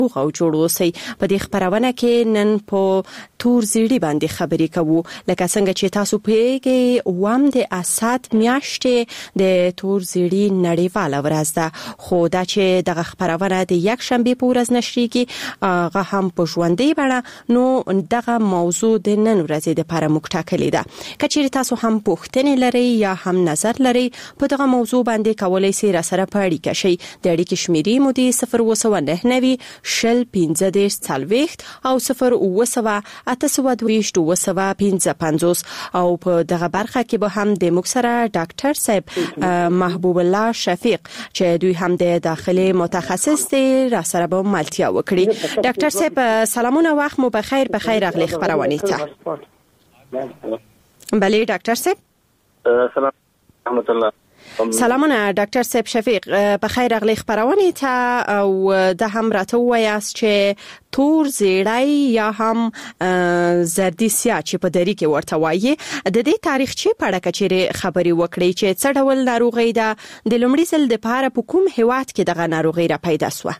روغ او جوړ اوسئ. په دې خبرونه کې نن په تور زیړی باندې خبرې کوو. لکه څنګه چې تاسو پیګي وام د اسات میاشتې د تور زیړی نړیواله ورځ ده، خو دا چې دغه خبرونه د یک شنبه په ورځ نشریږي هغه هم په ژوندۍ بڼه، نو دغه موضوع د نن ورځې لپاره موږ ټاکلې ده. کچېرې تاسو هم پوښتنې لرئ یا هم نظر لرئ په دغه موضوع باندې کولای شئ را سره په اړیکه شئ. د اړیکې شمیرې مو د 029 شل 15 40 او 0 او په دغه برخه کې به هم د مکسره ډاکټر صاحب محبوب الله شفیق چې دوی هم د داخلي متخصص دي را سره به ملتیا وکړي. ډاکټر صاحب سلامونه، وخت مو بخیر اغلی خبرونه ته. بله ډاکټر صاحب سلام رحمت الله. سلامونه ډاکټر صاحب شفیق، بخیر اغلی خبرونه ته. او د هم راته وایاست چې تور زیړی یا هم زردی سیاه چې په دری کې ورته وایي، د دې تاریخچه په اړه کچېره خبري وکړي چې څه ډول ناروغي ده، د لومړي ځل د پاره په کوم هیواد کې دغه ناروغي را پیدا شوه؟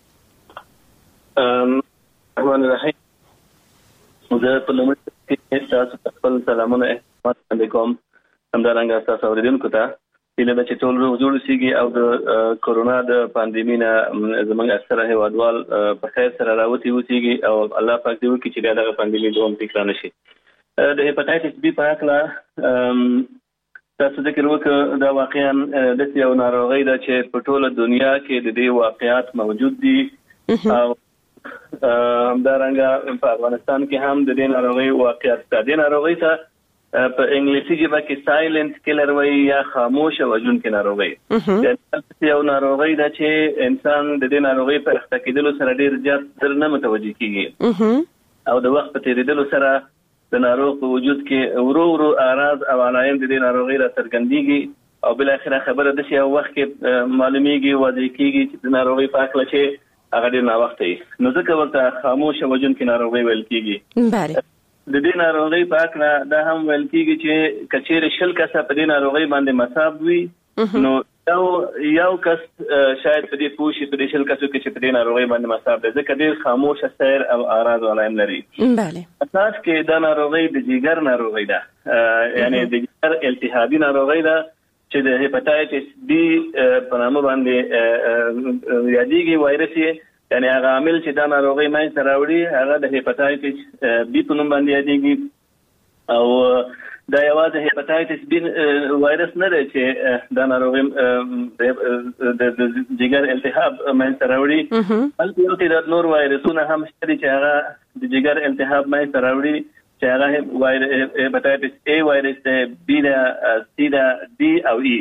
الرحمن الرحیم. زه په لومړي کې تاسو خپل سلامونه علیکم همدارنګه تاسو اوریدونکو ته چې چې ټول جوړ شيږي او د کورونا د پاندیمي نه زموږ اکثره هیوادوال په خیر سره راوتی وسیږي او الله پاک دې وکړي چې دغه پاندیمي دوم تکرار نشي. د هپاتایتس بی په اړه تاسو ذکر وکړ، دا واقعا د یو ناروغي ده چې په ټوله دنیا کې د دې واقعیات موجود دي او همدارنګه په افغانستان کې هم د دې ناروغي واقعیت ده. د ناروغي ته په انګلیسي ژبه کې سایلنت کیلر وایي یا خاموش وژونکې ناروغي. یو ناروغي ده چې انسان د دې ناروغي په اخته کېدلو سره ډیر زیات در نه متوجه کیږي او د وخت په تیریدلو سره د ناروغ په وجود کې ورو اعراض او علائم د دې ناروغي را څرګندېږي او بل اخر خبره د شي وخت کې معلومیږي واضح کیږي چې د ناروغي په اړه چې هغه ډیر نا وخت وي، نو ځکه ورته خاموش وژونکې ناروغي ویل کیږي. بله د دې ناروغي په اړه دا هم ویل کیږي چې کچېره شل کسه په دې ناروغي باندې مصاب وي، نو یو کس شاید په دې پوښي په دې شل کسو کې چې په دې ناروغي باندې مصاب دي، ځکه ډېر خاموش سیر او اعراض علائم لري. بله اساس کې دا ناروغي د جګر ناروغي ده، یعنی د جګر التهابي ناروغي ده چې د هپاتایتس بی په نامه باندې یادېږي. وایرس یعنی هغه عامل چې دا ناروغي منځ ته راوړي هغه د هپاتایتس بی په نوم باندې یادېږي او دا یوازې هپاتایتس بی وایرس نه دی چې دا ناروغي د جګر التهاب منځ ته راوړي، بلکې یو نور وایرسونه هم شته چې هغه د جګر التهاب منځ ته راوړي چې هغه هپاتایتس ای وایرس دی، بی دا، سی دا، ډي او ای.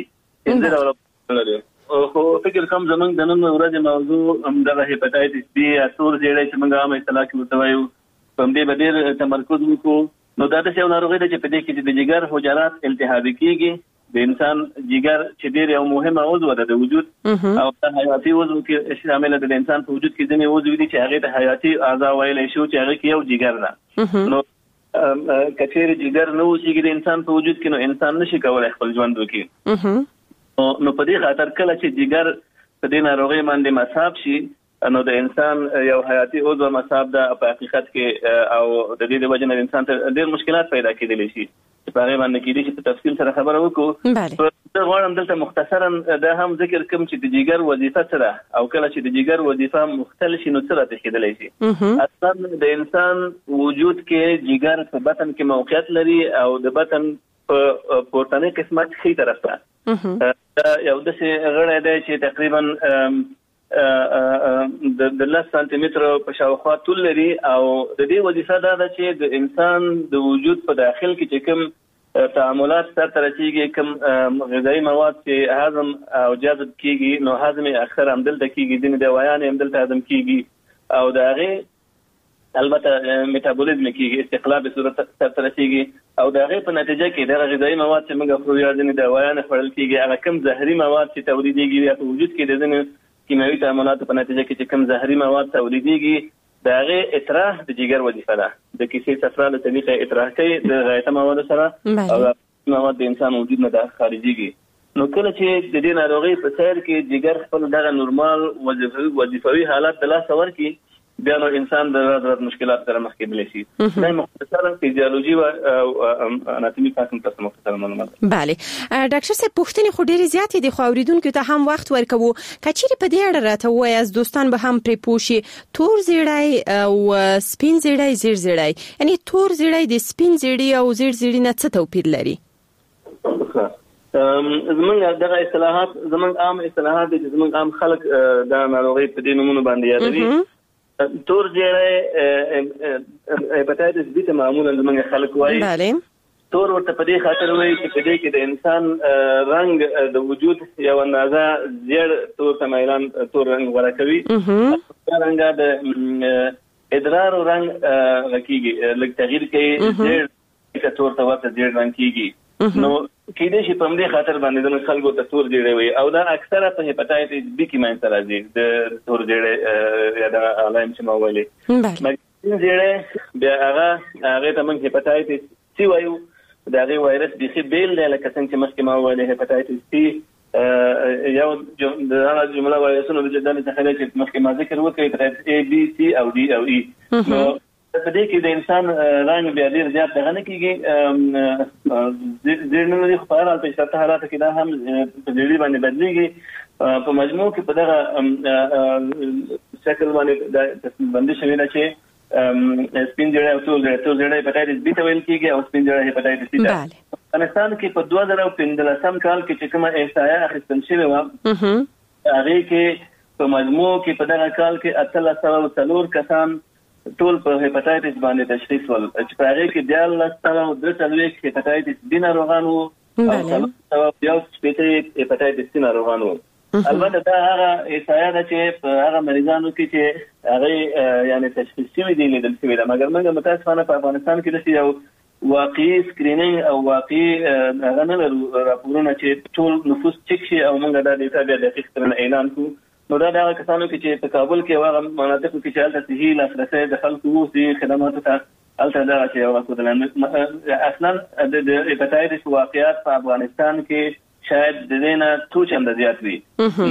خو فکر کوم زمونږ د نن ورځې موضوع همدغه هپاتایتس بی یا تور زیړی چې موږ عامه اصطلاح کې ورته وایو، په همدې به ډېر تمرکز وکړو. نو دا داسې یو ناروغي ده چې په دې کې چې د جګر حجرات التهابي کېږي، د انسان جګر چې ډېر یو مهمه عضو ده د وجود او د حیاتي عضو کې شامل ده. د انسان په وجود کې ځینې عضو دي چې هغې ته حیاتي اعضا ویلی شو چې هغې کې یو جګر ده. نو کچېرې جګر نه اوسېږي د انسان په وجود کې، نو انسان نشي کولی خپل ژوند وکړي. نو په دې خاطر کله چې جګر په دې ناروغي باندې مصاب شي، نو د انسان یو حیاتي عضو مصاب ده په حقیقت کې، او د دې د وجې نه انسان ته ډېر مشکلات پیدا کېدلی شي چې په هغې باندې کېدای شي په تفصیل سره خبره وکړو. زه غواړم دلته مختصرا دا هم ذکر کوم چې د جګر وظیفه څه ده او کله چې د جګر وظیفه مختلف شي نو څه راته کېدلی شي. اصلا د انسان وجود کې جګر په بطن کې موقعیت لري او د بطن په پورتنۍ قسمت ښي طرف ته یو داسې غړی دی چې تقریبا د 10 سانتي متره په شاوخوا طول لري او د دې وظیفه دا ده چې د انسان د وجود په داخل کې چې کوم تعاملات سره رسیږي، کوم غذایی مواد چې هضم او جذب کیږي، نو هضم اکثر هم دلته کیږي، ځینې دوايان هم دلته هضم کیږي او د هغې البته میتابولیزم کیږي، استقلال به صورت سره رسیږي او د هغې په نتیجه کې د غذایی مواد چې موږ خورو یا ځینې دوايان خوړل کیږي، هغه کوم زهري مواد چې تولیدېږي یا په وجود کې د ځینې کیمیاوي تعاملاتو په نتیجه کې چې کوم زهري مواد تولیدېږي، د هغې اطراح د جګر وظیفه ده. د کیسې صفرا له طریقه اطراح کوي د غایطه موادو سره او مواد د انسان وجود نه خارجېږي. نو کله چې د دې ناروغۍ په سیر کې جګر خپل دغه نورمال وظیفوي حالت د لاسه ورکړي، بیا نو انسان د مشکلات سره مخ کېدلی شي. دا مختصرا فزیولوژي او اناتومي فاکم تاسو مختصر معلومات. بله ډاکټر صاحب پوښتنې خو ډېرې زیاتې دي خو اوریدونکو ته هم وخت ورکوو. کچېرې په دې اړه راته وایي از دوستان به هم پرې پوه شي تور زیړی او سپین زیړی زیړ زیړی یعنی تور زیړی د سپین زیړی او زیړ زیړی نه څه توپیر لري؟ زمونږ دغه اصطلاحات زمونږ عام اصطلاحات دي چې زمونږ عام خلک دا ناروغي په دې نومونو باندې یادوي. تور زیړی هپاتایتس بی ته معمولا زمونږ خلک وایي. بله تور ورته په دې خاطر وایي چې په دې کې د انسان رنګ د وجود یو اندازه زیړ تور ته میلان تور رنګ غوره کوي. دا رنګ د ادرار رنګ لکېږي لږ تغییر کوي زیړ تور ته ورته زیړ رنګ کېږي. نو کېدای شي په دې خاطر باندې د خلکو ته تور زیړی وي او دا اکثره په هپاتایتس بی کې منځته راځي د تور زیړی یا د علائم چې ما ویلي. مګر زیړی بیا هغه ته موږ هپاتایتس سی وایو. د هغې وایرس بیخي بیل دی لکه څنګه چې مخکې ما ویلې هپاتایتس سی یو د هغه جمله وایرسونو د ډلې څخه دی چې مخکې ما ذکر وکړی هپاتایتس A B C او D او E. نو په دې کې د انسان رنګ بیا ډېر زیات دغه نه کېږي زیړ نه لري خو په هر حال په اشتراطي حالاتو کې دا هم په زیړي باندې بدلېږي. په مجموع کې په دغه شکل باندې دا بندي شوې ده چې سپین زیړی او تور زیړی هپاتایتس بی ته ویل کېږي او سپین زیړی هپاتایتس سی ته. افغانستان کې په 2015 کال کې چې کومه احصایه اخیستل شوې وه هغې کې په مجموع کې په دغه کال کې 1804 کسان ټول په هپاتایتس باندې تشخیص ول چې په هغې کې 1343 هپاتایتس بی ناروغان وو او 750 هپاتایتس سی ناروغان وو. البته دا هغه احصایه ده چې په هغه مریضانو کې چې هغې یعنې تشخیص شوي دي لیدل شوي ده. مګر موږ متاسفانه په افغانستان کې داسې یو واقعي سکرینینګ او واقعي هغه نه لرو راپورونه چې ټول نفوس چک شي او موږ دا ډیټا بیا دقیق سره اعلان کړو. نو دا د هغه کسانو کې چې په کابل کې هغه مناطقو کې چې هلته صحي لاسرسی د خلکو اوسي خدماتو ته هلته دغه چې یو راکودل اصلا د هپاتایتس واقعیات په افغانستان کې شاید د دې نه څو چنده زیات وي.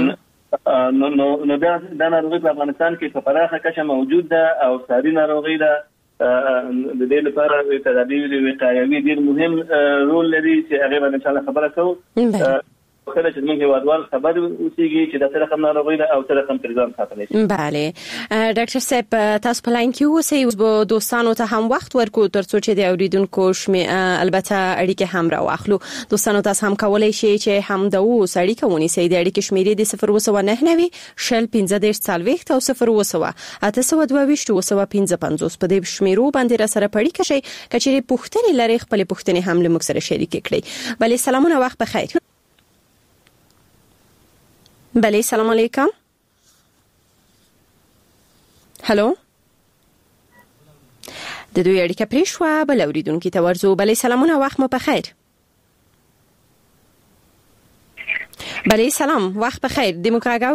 نو دا ناروغي په افغانستان کې په پراخه کچه موجود ده او ساري ناروغي ده. د دې لپاره تدابیر وقایوي ډېر مهم رول لري چې هغې باندې انشاءالله خبره کوو. کله چې موږ هیوادوال خبر اوسېږي چې د څه رقم ناروغي ده او څه رقم تر ځان ساتلی شي. بله ډاکټر صاحب تاسو په لاین کې اوسئ. اوس به دوستانو ته هم وخت ورکړو تر څو چې د اوریدونکو البته اړیکې هم راواخلو. دوستانو تاسو هم کولی شئ چې هم د اوس اړیکه ونیسئ. د اړیکې شمیرې د 029 شل 15 او 0 په دې شمیرو باندې را سره پړی کشئ. کچېرې پوښتنې لرئ خپلې پوښتنې هم له موږ سره شریک کړئ. بله سلامونه وخت بخیر. بله سلام علیکم. هلو د دوی اړیکه پرې شوه. بل اوریدونکي ته ورځو. بله سلامونه وخت مو بخیر. بله سلام وخت بخیر. د موږ غږ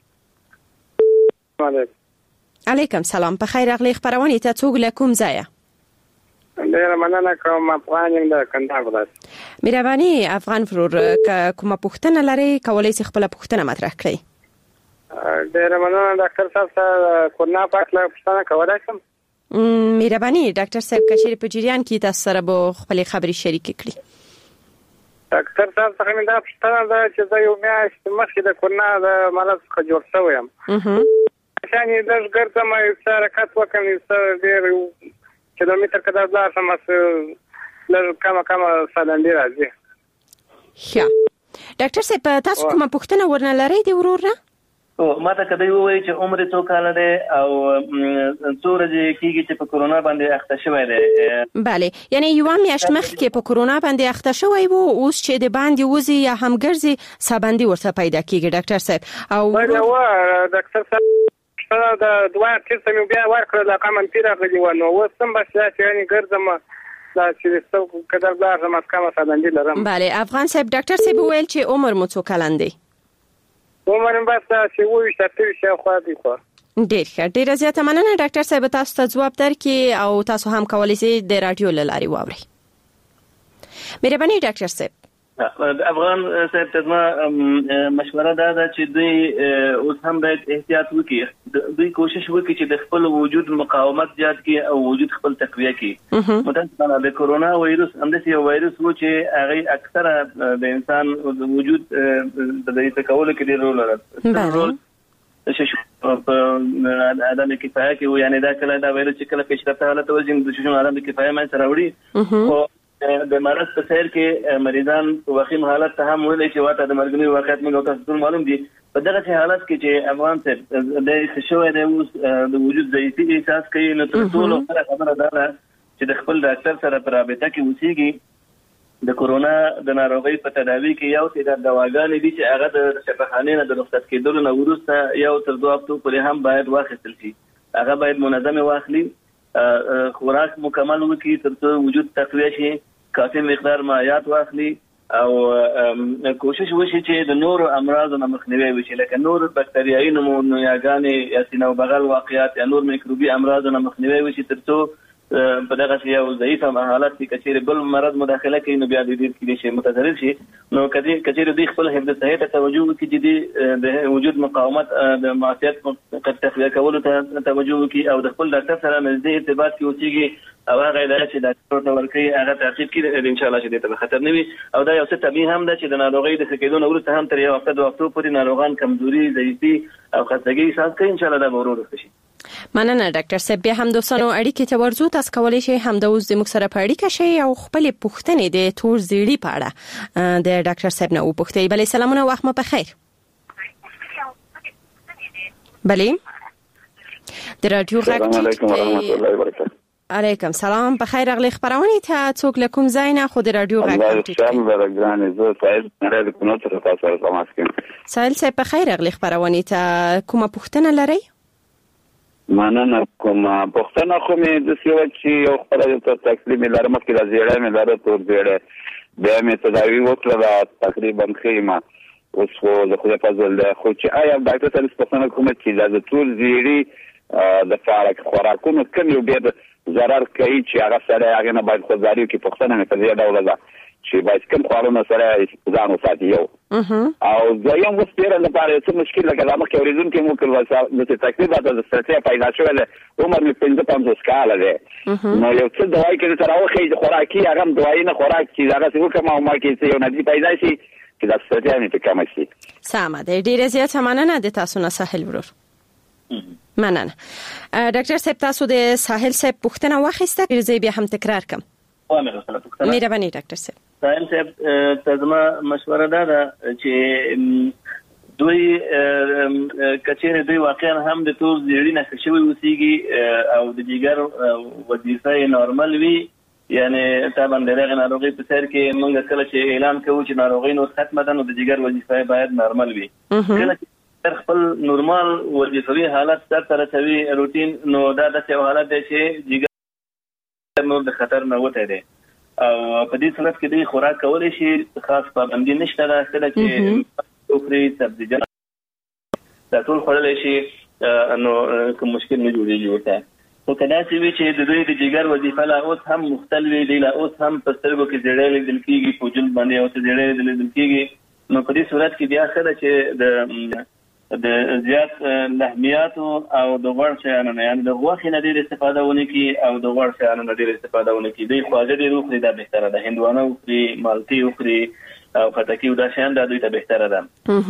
اورئ؟ علیکم سلام. په خیر راغلی. خپرونې ته څوک له کوم ځایه؟ ډیره مننه کوم. افغان یم د کندهار ولایت. مهرباني افغان فرور کومه پوښتنه لرئ کولای شئ خپل پوښتنه مطرح کړئ. ډیره مننه ډاکټر صاحب سره کورونا په اړه پوښتنه کولای شم؟ مهرباني ډاکټر صاحب کچېرې په جریان کې تاسو سره به خپل خبرې شریک کړئ. ډاکټر صاحب څنګه مې دا پوښتنه ده چې زه یو میاشت مخکې د کورونا د مرض څخه جوړ شوی یم. شانې لږ ګرځم یو څه حرکت وکړم یو څه ډېر کیلومتر کده بلار سم لږ کمه سالندې راځي. ښه ډاکټر صاحب تاسو کومه پوښتنه ورنه لرئ د ورور نه؟ ما ته کدی وایي چې عمر څو کاله دی او څو ورځې کېږي چې په کورونا باندې اخته شوی دی؟ بله یعنی یوه میاشت مخکې په کورونا باندې اخته شوی و اوس چې د باندې وځي یا هم ګرځي سابندي ورته پیدا کېږي ډاکټر صاحب. او ډاکټر صاحب د دوه ټیسټ مې بیا ورکړل د قامن تیر غلي و نو اوس هم بس چې یعنی ګرځم دا چې څو کډر بلار زما کمه سالندې لرم. بله افغان صاحب ډاکټر صاحب ویل چې عمر مو څو کلن دی؟ عمر مې بس چې وایي چې خو دی خو. ډېر ښه. ډېره زیاته مننه ډاکټر صاحب تاسو ته ځواب درکړي او تاسو هم کولی شئ د رادیو له لارې واورئ. مهرباني ډاکټر صاحب. افغان صاحب ته مشوره ده چې دوی اوس هم باید احتیاط وکړي، دوی کوشش وکړي چې د خپل وجود مقاومت زیات کړي او وجود خپل تقویه کړي. متاسفانه د کورونا وایروس همداسې یو وایروس و چې هغه اکثره د انسان وجود د دې تکول کې ډېر رول لري. په عدم کفایه کې یعنی دا کله دا وایروس چې کله پیشرفته حالت ورځي د شوم عدم کفایه مې سره وړي. د مرض په سیر کې مریضان په وخیم حالت ته هم ویلي چې واته د مرګنی واقعیت موږ تاسو ټول معلوم دي. په دغه حالت کې چې افغان صاحب د خشوع د وجود ضعیفي احساس کوي، نو تر ټولو خبره ده چې د خپل ډاکټر سره په رابطه کې اوسېږي. د کورونا د ناروغۍ په تداوي کې یو څه دواګانې دي چې هغه د شفاخانې نه د رخصت کېدلو نه وروسته یو تر 2 هفتو پورې هم باید واخیستل شي. هغه باید منظم واخلي، خوراک مکمل وکړي ترڅو وجود تقویه شي، کافي مقدار مایعات واخلي او کوشش وشي چې د نور امراض نه مخنیوي وشي، لکه نور بکتریایي نمونیاګانې یا سینه او بغل واقعیات یا نور میکروبي امراض نه مخنیوي وشي ترڅو په دغه یو ضعیفه حالت کې کچېرې بل مرض مداخله کوي نو بیا د دې کې شي متضرر شي. نو کچېرې دوی خپل حفظ صحت ته توجه وکړي، چې د وجود مقاومت د معافیت تقویه کولو ته توجه وکړي او د خپل ډاکټر سره نږدې ارتباط کې اوسېږي او هغه دا چې ډاکټر ته ورکړي هغه تعقیب کړي ان شاء الله چې دې ته خطر نه وي. او دا یو څه طبيعي هم ده چې د ناروغۍ د ښه کېدو وروسته هم تر یو هفته 2 هفتو پورې ناروغان کمزوري، ضعیفي او خستګي احساس کوي. ان شاء الله دا به ورو شي. مننه ډاکټر صاحب. بیا هم دوستانو اړیکې ته ورځو، تاسو کولی شئ هم د اوس د موږ سره په اړیکه شئ او خپل پوښتنې د تور زیړي په اړه د ډاکټر صاحب نه وپوښتئ. بلې سلامونه، وخت مو په خیر. بلې د رادیو غږ علیکم سلام، په خیر اغلی خبرونه ته څوک لکم زینا خود رادیو غږ سائل صاحب په خیر اغلی خبرونه ته کومه پوښتنه لرئ؟ مننه کوم پوښتنه خو مې د سیو چې یو خبره ته تکلیف مې لرم کې راځي مې لاره تور دیړه بیا مې تداوی وکړه تقریبا خیمه اوس خو د خدای فضل ده. خو چې آیا ډاکټر صاحب پوښتنه کوم چې د تور زیړي د فارق خوراکونو کوم یو ډېر ضرر کوي چې هغه سره هغه نه باید خودداري کې پوښتنه مې په دې ډول ده چې باید کوم خورونه سره ځان وساتي یو او ځایم وسپیره لپاره څه مشکل لکه دا مخ اوریدون کې مو کړو د تکلیف د ستراتیژي پیدا شوه له عمر مې 55 کال ده. نو یو څه دوايي کې تر اوخه خوراکي هغه دوايي نه خوراک چې هغه څه کومه ما کې یو ندی پیدا شي چې د ستراتیژي په کم شي. سمه ده، ډیره زیاته مننه د تاسو نه ساحل ورور. مننه ډاکټر صاحب، تاسو د ساحل صاحب پوښتنه واخیسته، زه بیا هم تکرار کوم. مهرباني ډاکټر صاحب. ساحل صاحب ته زما مشوره ده چې دوی کچېره دوی واقعا هم د تور زیړي نه شوی وسیږي او د جګر وظیفه نورمال وي، یعنی طبعا دغه ناروغي په سر کې موږ کله چې اعلان کوو چې ناروغي نو ختمه ده نو د جګر وظیفه باید نورمال وي. کله چې خپل نورمال وظیفوي حالت سره رسوي روټین، نو دا د څه حالت دی چې جګر نو د خطر نه وته دی او په دې صورت کې د خوراک کولای شي خاص پابندي نشته ده چې اوپري سبزیجات دا ټول خورلای شي نو کوم مشکل نه جوړیږي ورته. خو کله چې د دوی د جګر وظیفه لا اوس هم مختلفه دي، لا اوس هم په سترګو کې زړې لیدل کېږي، په جلد باندې او زړې لیدل کېږي، نو په دې صورت کې بیا څه ده چې د زیات لحمیات او د غوړ شیانو نه یعنی د غوښې نه ډېر استفاده ونه کړي او د غوړ شیانو نه ډېر استفاده ونه کړي. دوی خواږه ډېر وخوري، دا بهتره ده. هندوانه وخوري، مالټې وخوري او خټکي او دا شیان دا دوی ته بهتره ده.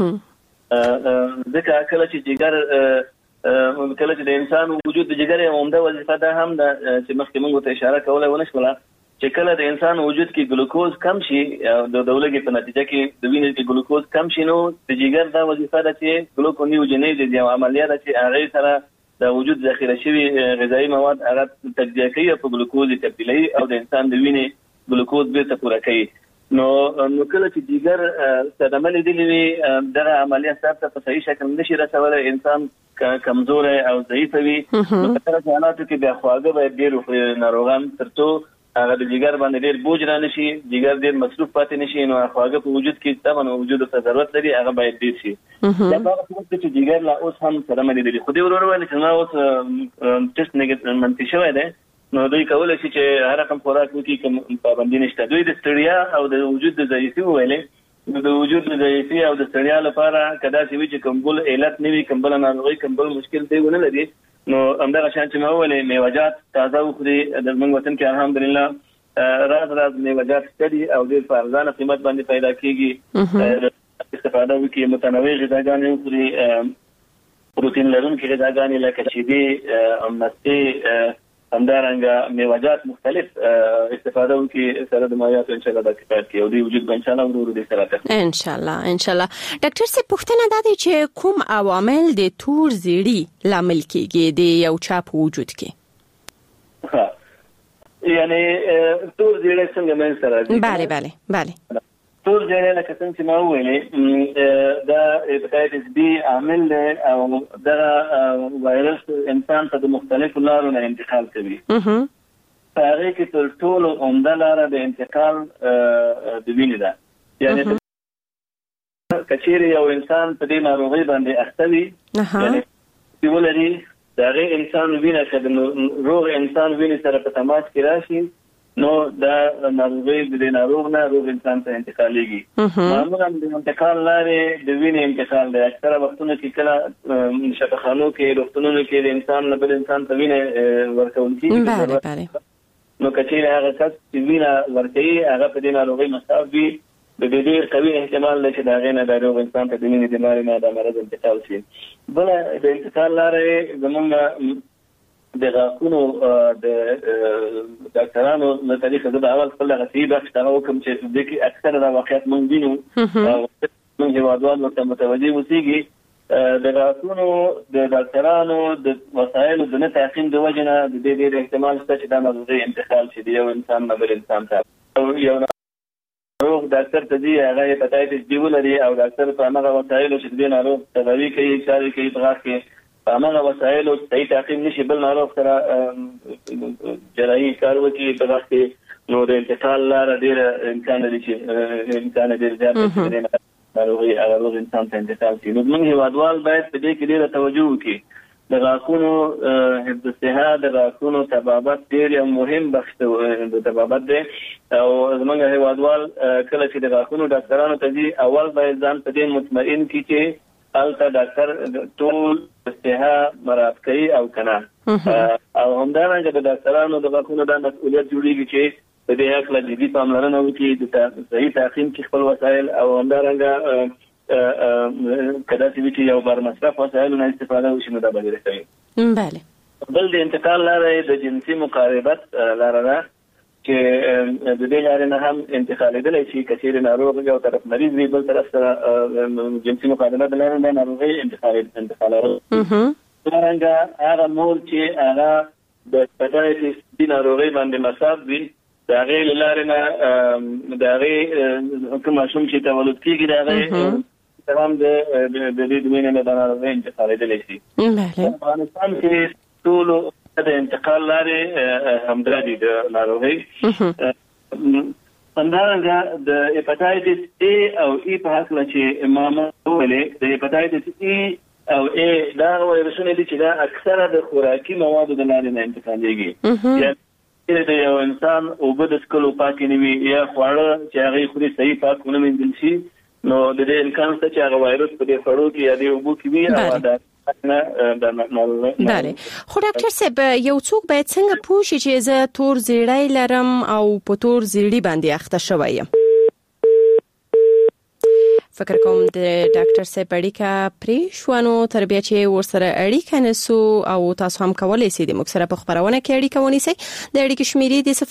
ځکه کله چې جګر کله چې د انسان وجود د جګر یوه عمده وظیفه ده هم ده چې مخکې موږ ته اشاره کولی ونه شوله چې کله د انسان وجود کې ګلوکوز کم شي د دولګي په نتیجه کې د وینې کې ګلوکوز کم شي، نو د جګر دا وظیفه ده چې ګلوکونیوجنیز یو عملیه ده چې هغه سره د وجود ذخیره شوی غذایی مواد هغه تجزیه کوي په ګلوکوز تبدیلوي او د انسان د وینې ګلوکوز بیرته پوره کوي. نو کله چې جګر صدمه لیدلې وي دغه عملیه سره په صحیح شکل نشي رسولی، انسان کمزور او ضعیف وي، نو په دغه حالاتو کې بیا خواږه باید ډېر وخوري ناروغان ترڅو هغه د جګر باندې ډېر بوج را نشي، جګر ډېر مصروف پاتې نشي، نو خواږه په وجود کې طبعا وجود ته ضرورت لري هغه باید ډېر شي. دا هغه څه چې جګر لا اوس هم صدمه لیدلې، خو دې ورور ویل چې ما اوس ټیسټ منفي شوی دی نو دوی کولای شي چې هر رقم خوراک وکړي کوم پابندي نشته. دوی د ستړیا او د وجود د ضعیفي ویلې نو د وجود د ضعیفي او د ستړیا لپاره کدا چې وی چې کوم بل علت نه وي کوم بل ناروغي کوم بل مشکل دی ونه لري نو همدغه شان چې ما ویلې میوه‌جات تازه وخوري. د موږ وطن کې الحمدلله راز میوه‌جات ستړي او د ارزانه قیمت باندې پیدا کیږي. استفاده وکړي متنوع غذاګانې وخوري پروتین لرونکي غذاګانې لکه شیدې مستې همدارنګه میوه‌جات مختلف استفاده وکړي سره د مایعاتو ان شاء الله د کفایت کې او د وجود به ان شاء الله ورو دي سره ان شاء الله. ډاکټر صاحب پوښتنه ده چې کوم عوامل د تور زیړي لامل کیږي د یو چا په وجود کې؟ یعنی تور زیړی څنګه منځ ته راځي؟ بله تور زیړی لکه څنګه چې ما وویلې دا هپاتایتس بي عامل دی او دا وایرس انسان ته د مختلفو لارو نه انتقال کوي. هغه کې تر ټولو عمده لاره د انتقال د وینې ده. یعنی کچېرې یو انسان په دې ناروغۍ باندې اخته وي یعنی ولري دا غي انسان وینه چې روغ انسان وینې سره په تماس کې راشي نو دا ناروغي د ناروغ نه روغ انسان ته انتقالېږي. معمولا د انتقال لارې د وینې انتقال دی. اکثره وختونه کې کله شفاخانو کې روغتونونو کې د انسان نه بل انسان ته وینه ورکول کېږي. نو کچېرې هغه کس چې وینه ورکوي هغه په دې ناروغۍ مصاب وي د ډېر قوي احتمال دی چې د هغې نه د روغ انسان ته د وینې د لارې نه دا مرض انتقال شي. بله د انتقال لارې زموږ د غاښونو د ډاکټرانو له طریقه زه د اول خپل هغه صحي بخش هغه وکړم چې د کې اکثره دا واقعیت موږ وینو موږ هېوادوال ورته متوجه اوسېږي. د غاښونو د ډاکټرانو د وسایلو د نه تعقیم د وجې نه د دې ډېر احتمال شته چې دا ناروغي انتقال شي د یو انسان نه بل انسان ته. یو ناروغ ډاکټر ته ځي هغه هپاتایتس بي ولري او ډاکټر په همغه وسایلو چې د دې ناروغ تداوي کوي چارې کوي په غاښ کې په همغه وسایلو صحیح تعقیم نشي بل ناروغ سره جراحي کار وکړي په غاښ کې نو د انتقال لاره ډېره امکان لري چې انسان ډېر زیات ناروغي هغه روغ انسان ته انتقال شي. نو موږ هېوادوال باید په دې کې ډېره توجه وکړي. د غاښونو حفظ الصحه د غاښونو طبابت ډېر یو مهم بخش د طبابت دی او زموږ هېوادوال کله چې د غاښونو ډاکټرانو ته ځي اول باید ځان په دې مطمئن کړي چې هلته ډاکټر ټول صحه مراعات کوي او کنه او همدارنګه د ډاکټرانو د غاښونو دا مسؤلیت جوړیږي چې په دې هکله جدي پاملرنه وکړي د صحیح تعقیم کې خپل وسایل او همدارنګه کدا چې یو بار مصرف وسایل نه استفاده وشي نو دا به ډېر کوي. بله بل د انتقال لاره د جنسي مقاربت لاره ده چې د دې لارې نه هم انتقالېدلی شي. کچېرې ناروغ یو طرف مریض وي بل طرف سره جنسي مقاربت لاره نه ناروغۍ انتقالوي. همدارنګه هغه مور چې هغه د هپاتایتس بي ناروغۍ باندې مصاب وي د هغې له لارې نه د هغې کوم ماشوم چې تولد کېږي د هغې هم د دې د وینې نه د ناروغۍ انتقالېدلی شي. افغانستان کې ټولو د انتقال لارې همدا دي د ناروغۍ. همدارنګه د هپاتایتس A او E په هکله چې ما وویلې د هپاتایتس E او A دا وایرسونه دي چې دا اکثره د خوراکي موادو د لارې نه انتقالېږي. یعنې د یو انسان اوبه د څښلو پاکې نه وي یا خواړه چې هغې خوري صحیح پاک ونه مینځل شي نو د دې امکان شته چې هغه وایرس په دې خوړو کې یا دې اوبو کې وي او بله. خو ډاکټر صاحب یو څوک باید څنګه پوه شي چې زه تور زیړی لرم او په تور زیړي باندې اخته شوی یم؟ فکر کوم د ډاکټر صاحب اړیکه پرې شوه نو تر بیا چې ورسره اړیکه نیسو او تاسو هم کولی شئ د موږ سره په خپرونه کې اړیکه ونیسئ. د اړیکې شمیرې د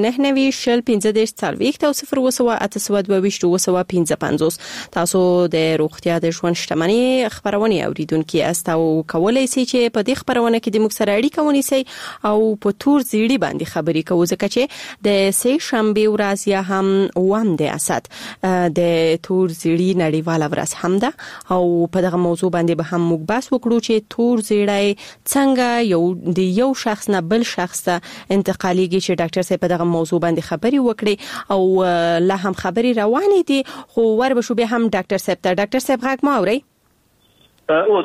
019901510 تاسو د روغتیا د ژوند شتمنۍ خپرونې اوریدونکي یاست او کولی شئ چې په دې خپرونه کې د موږ سره اړیکه ونیسئ او په تور زیړي باندې خبرې کوو ځکه چې د سه شنبې ورځ یا هم اووم د اسات د تور زیړي نړیواله ورځ هم ده او په دغه موضوع باندې به هم موږ بحث وکړو چې تور زیړی څنګه یو شخص نه بل شخص ته انتقالېږي چې ډاکټر صاحب په دغه موضوع باندې خبرې وکړي او لا هم خبرې روانې دي خو وربشو به هم ډاکټر صاحب غږ ما اوري.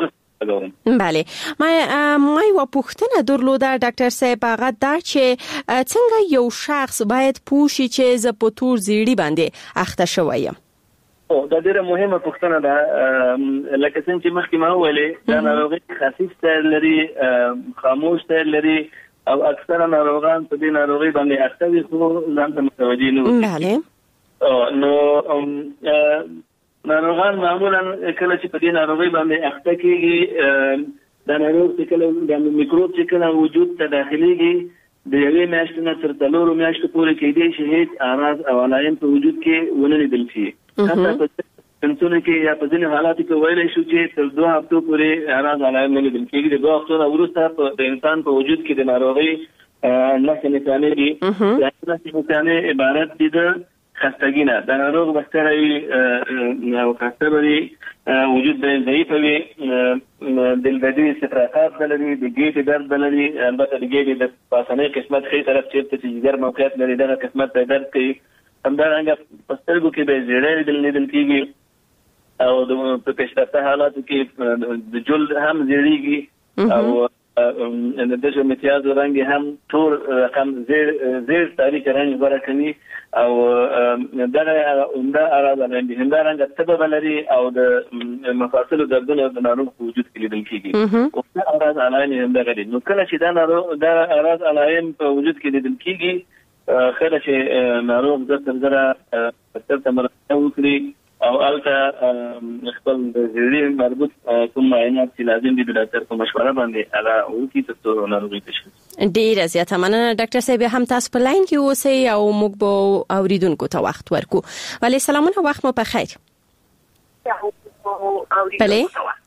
بله ما یو پوښتنه درلوده ډاکټر صاحب هغه دا چې څنګه یو شخص باید پوښي چې ز په تور زیړی باندې اخته شوی یم. دا ډیره مهمه پوښتنه ده. لکه څنګه چې مخکې ما ویلې دا ناروغي خفیف سیر لري، خاموش سیر لري او اکثره ناروغان په دې ناروغي باندې اخته وي خو ځان ته متوجه نه وي. بله نو ناروغان معمولا کله چې په دې ناروغي باندې اخته کیږي دا ناروغ چې کله د میکروب چې کله وجود ته داخليږي د یوې میاشتې نه تر 3 میاشتو پورې کېدای شي هیڅ اعراض او علائم په وجود کې ونه لیدل شي. حتی په سنتونه کې یا په ځینې حالاتو کې ویلی شو چې تر 2 هفتو پورې اعراض علائم نه لیدل کېږي. د 2 هفتو نه وروسته د انسان په وجود کې د ناروغۍ نښې نښانې دي. دا نښې نښانې عبارت دي د خستګي نه. د ناروغ بستره وي او خسته به وي، وجود به ضعیفه وي، دلبدي استفراغات به لري، د ګېډې درد به لري. البته د ګېډې د پاسنۍ قسمت ښي طرف چېرته چې جګر موقعیت لري دغه قسمت به درد کوي. همدارنګه په سترګو کې به زیړی لیدل کېږي او په پیشرفته حالاتو کې د جلد هم زیړېږي او د دغه امتیاز رنګ هم تور رقم زیر تاریخ رنګ غوړه کوي او دغه عمده اراده باندې همدارنګه تبه لري او د مفاصل دردونه د ناروغ په وجود کې لیدل کېږي. او دا اراده علایم همدغه دي. نو کله چې دا ناروغ دا اراده علایم په وجود کې لیدل کېږي خله چې ناروغ د سره ستر مرسته وکړي او البته خپل د زیړی مربوط کوم معاینات چې لازم دي د ډاکټر په مشوره باندې هغه وکړي ترڅو ناروغي تشخیص. ډیره زیاته مننه ډاکټر صاحب. هم تاسو په لاین کې اوسئ او موږ به اوریدونکو ته وخت ورکو. وعلی سلامونه، وخت مو په خیر. بله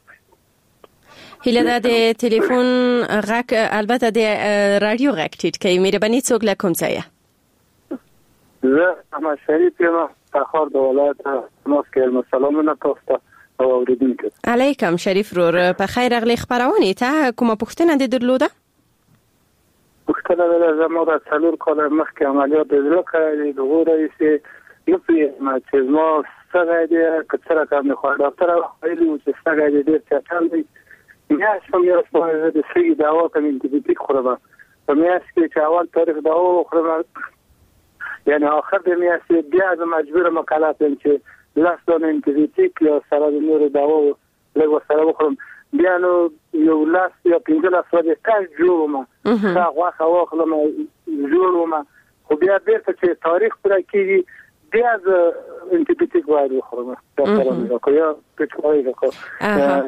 هیله د ټلیفون غږ البته د رادیو غږ ټیټ کړئ. مهرباني څوک له کوم ځای؟ زه احمد شریف یم، تخار د ولایت ناس کې. سلامونه تاسو ته او اوریدونکو. علیکم شریف رور، په خیر راغلی. خبرونه ته کومه پوښتنه دې درلوده؟ پوښتنه ده زما د 4 کال مخکې عملیات د زړه کړی د غوړې چې نو په چې ما څنګه دې کثره کوم خو ډاکټر ویلي چې څنګه دې ډېر چټل دی. میاش په میاش په د سړي دوا کوم انټي خورم. په میاش کې چې اول تاریخ دوا خورم یعنی آخر د میاشتې بیا د مجبور مکلف یم چې لاس دانه انټي یا سره د نور دوا لږ سره وخورم. بیا نو یو لاس یا 15 ورځې کار جوړوم، دا غوښه واخلم جوړوم، خو بیا بیرته چې تاریخ پوره کېږي بیا د انټي باید وخورم. دا سره مې یا پټوي دا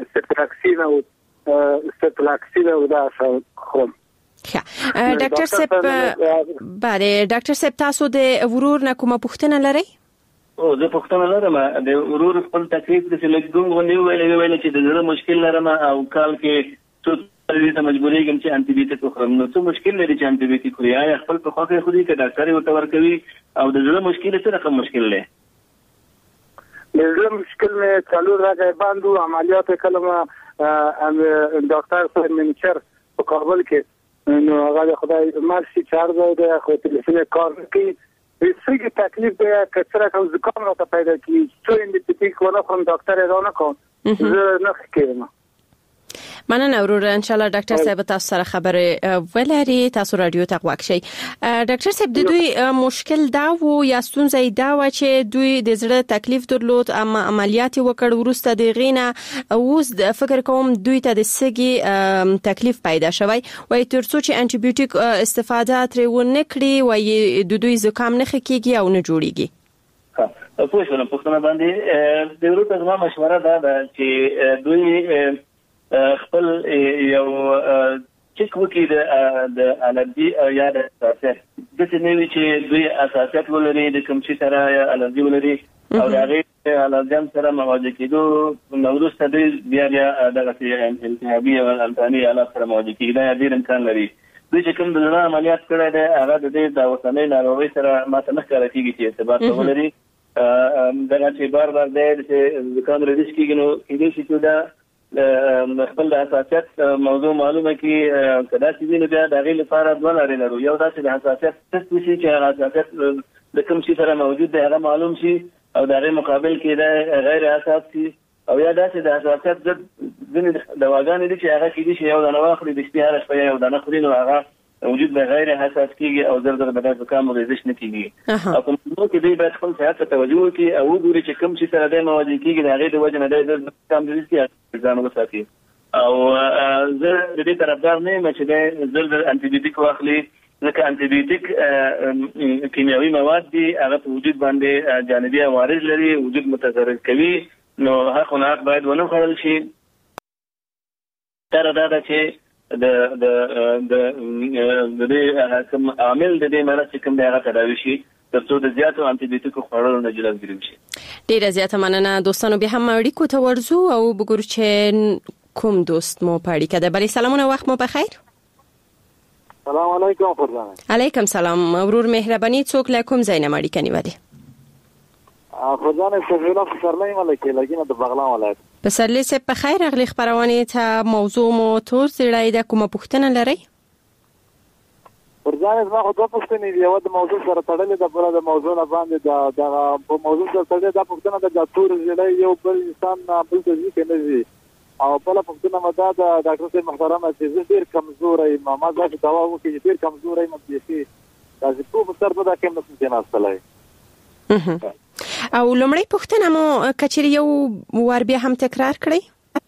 ستپلاکسین او دا خورم. ډاکټر صاحب بله ډاکټر صاحب تاسو د ورور نه کومه پوښتنه لرئ؟ او زه پوښتنه لرم. د ورور خپل تکلیف د لګون غونډې ویل چې د زړه مشکل لرم او کال کې څو ته مجبورېږم چې انټي بیوټیک وخورم. نو څه مشکل لري چې انټي بیوټیک خوري؟ آیا خپل په خوا کې خوري که ډاکټر یې ورته ورکوي؟ او د زړه مشکل څه رقم مشکل دی؟ د زړه مشکل مې 4 راځي باندې عملیات کلمه ډاکټر صاحب منچر په کابل کې نو هغه خدای مرشي 4 ځای د خو ټلیفون کار کوي. هیڅ تکلیف دی کثره کوم ځکه راته پیدا کی څو انډیپټیک ونه کوم ډاکټر یې رانه کوم زه نه خکېم. مننه ورور، ان شاء الله ډاکټر صاحب تاسو سره خبره ولري. تاسو رادیو ته غوږ شئ. ډاکټر صاحب د دوی مشکل دا و یا ستونزه دا و چې دوی د زړه تکلیف درلود اما عملیات وکړ ورسته د غینه اوس د فکر کوم دوی ته د سګي تکلیف پیدا شوی وای ترڅو چې انټي بیوټیک استفاده ترې ونه کړي وای د دوی زکام نه خکېږي او نه جوړيږي. پوه شوم. پښتنه باندې د ورته زما مشوره ده چې دوی خپل یو چک وکړي د الرجي یا د حساسیت د څه نه وی چې دوی حساسیت ولري د کوم شي سره یا الرجي ولري او د هغه الرجن سره مواجه کېدو نو وروسته دوی بیا دغه التهابي او التهابي حالات سره مواجه کېږي. دا ډېر امکان لري. دوی چې کوم د زړه عملیات کړی دی هغه د دې د اوسنۍ ناروغۍ سره ماته نه ښکاره کېږي چې ارتباط ولري. دغه چې بار بار دی چې ځکان ردیش کېږي نو کېدای شي چې دا خپل د حساسیت موضوع معلومه کی کدا چې نه بیا د غیر لپاره دوه لري لرو. یو دا چې د حساسیت تست شي چې حساسیت د کوم شي سره موجود دی هغه معلوم شي او د غیر مقابل کې د غیر حساس شي او یا داسې د حساسیت ضد ځینې دواګانې دي چې هغه کېدای شي یو دانه واخلي د شپې هره شپه یو دانه خوري نو هغه وجود به غیر حساس کېږي او زر زر به زکام او ریزش نه کېږي. او په موضوع کې دوی باید خپل صحت ته توجه وکړي او وګوري چې کوم شي سره دی مواجه کېږي د هغې د وجې نه دی زر زکام ریزش کېږي ځان وساتي. او زه د دې طرفدار نه یم چې دی زر زر انټي بیوټیک واخلي ځکه انټي بیوټیک کیمیاوي مواد دي هغه په وجود باندې جانبي عوارض لري وجود متضرر کوي نو حق او حق باید ونه خوړل شي. تر دا ده چې د کوم عامل د دې مرض چې کوم دی هغه تداوي شي ترڅو د زیاتو انټي بیوټیکو خوړلو نه جلوګیري وشي. ډیره زیاته مننه دوستانو. به هم اړیکو ته ورځو او وګورو چې کوم دوست مو په اړیکه ده. بلې سلامونه وخت مو بخیر. سلام علیکم فرزانه. علیکم سلام ورور مهرباني څوک له کوم ځای نه اړیکه نیولې؟ فرزانه سفیرا پسرلی ملکی لګینه د بغلان ولایت. پسرلی سه په خیر اغلی خبرونه ته موضوع مو تور سړی د کومه پوښتنه لري؟ فرزانه زما خو دوه پوښتنې دي. یو د موضوع سره تړلې ده بل د موضوع نه باندې د په موضوع سره تړلې ده پوښتنه د تور سړی یو بل انسان بل ته ځي نه ځي او بل پوښتنه مده د ډاکټر صاحب محترمه چې زه ډیر کمزورې ما ځکه دوا وکړي ډیر کمزورې مې دي چې په سر په دا کې مې نه استلای. او لومړی پوښتنه مو کچری یو ور بیا هم تکرار کړئ.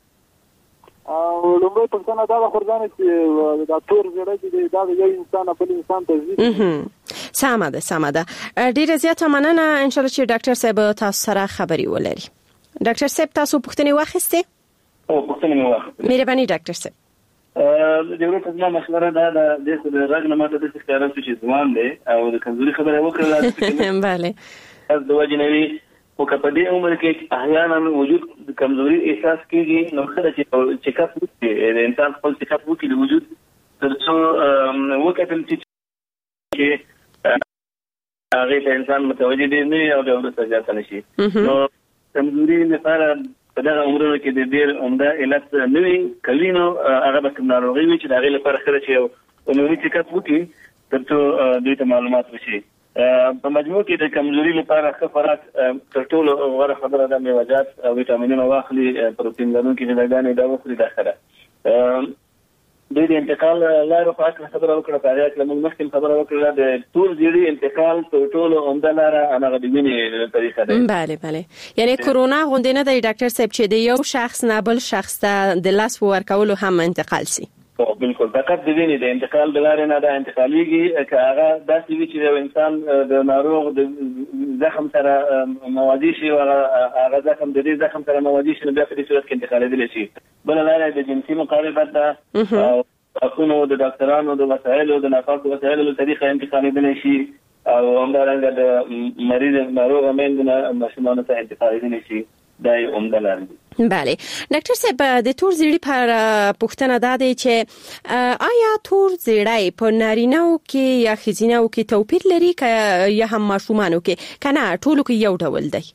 او لومړی پوښتنه دا د خورځانه چې دا تور زړه دا یو انسان بل انسان ته ځي. سمه ده. ډیره زیاته مننه. ان شاء الله چې ډاکټر صاحب تاسو سره خبري ولري. ډاکټر صاحب تاسو پوښتنه واخیسته؟ او پوښتنه مو واخیسته. مهرباني ډاکټر صاحب. د یو څه ما مشوره ده د دې راغله ماته د ښکارا چې ځوان دی او د کمزوري خبره وکړه. bale. از د وجنوي او په دې عمر کې احيانا وجود کمزوري احساس کیږي نو خلک چې چیک اپ وکړي د انسان خپل چیک اپ وکړي د وجود ترڅو وکړل چې هغه ته انسان متوجه دي نه او د ورته ځات نشي. نو کمزوري لپاره په دغه عمرونو کې د ډېر عمده علت نه وي کوي نو هغه به کوم ناروغي وي چې هغه لپاره خلک یو عمومي چیک اپ وکړي ترڅو دوی ته معلومات وشي. په مجموع کې د کمزوري لپاره ښه خوراک تر ټولو غوره خبره ده. میوه‌جات او ویټامینونه واخلي پروتین لرونکي غذاګانې دا وخوري داخله دوی د انتقال لارو په اړه خبره وکړه. په هغه کې موږ مخکې خبره وکړه د ټول زیړي انتقال تر ټولو عمده لاره هغه د وینې طریقه ده. bale. یعنی کرونا غونډه نه دی ډاکټر صاحب چې د یو شخص نه بل شخص ته د لاس ورکول هم انتقال سي. بالکل فقط د وینې د انتقال د لارې نه د انتقالېږي که هغه داسې وي چې یو انسان د ناروغ د زخم سره مواجه شي او هغه زخم د دې زخم سره مواجه شي نو بیا په دې صورت کې انتقالېدلی شي. بله لاره د جنسي مقاربت ده او حقونو د ډاکټرانو د وسایلو د ناپاکو وسایلو له طریقه انتقالېدلی شي او همدارنګه د مریض ناروغ میندو ماشومانو ته انتقالېدلی شي. دا یې عمده لاره دي. bale. ډاکټر صاحب د تور زیړي پر پوښتنه دا دی چې آیا تور زیړی په نارینه‌و کې یا ښځینه‌و کې توپیر لري که یا هم ماشومانو کې کنه ټولو کې یو ډول دی؟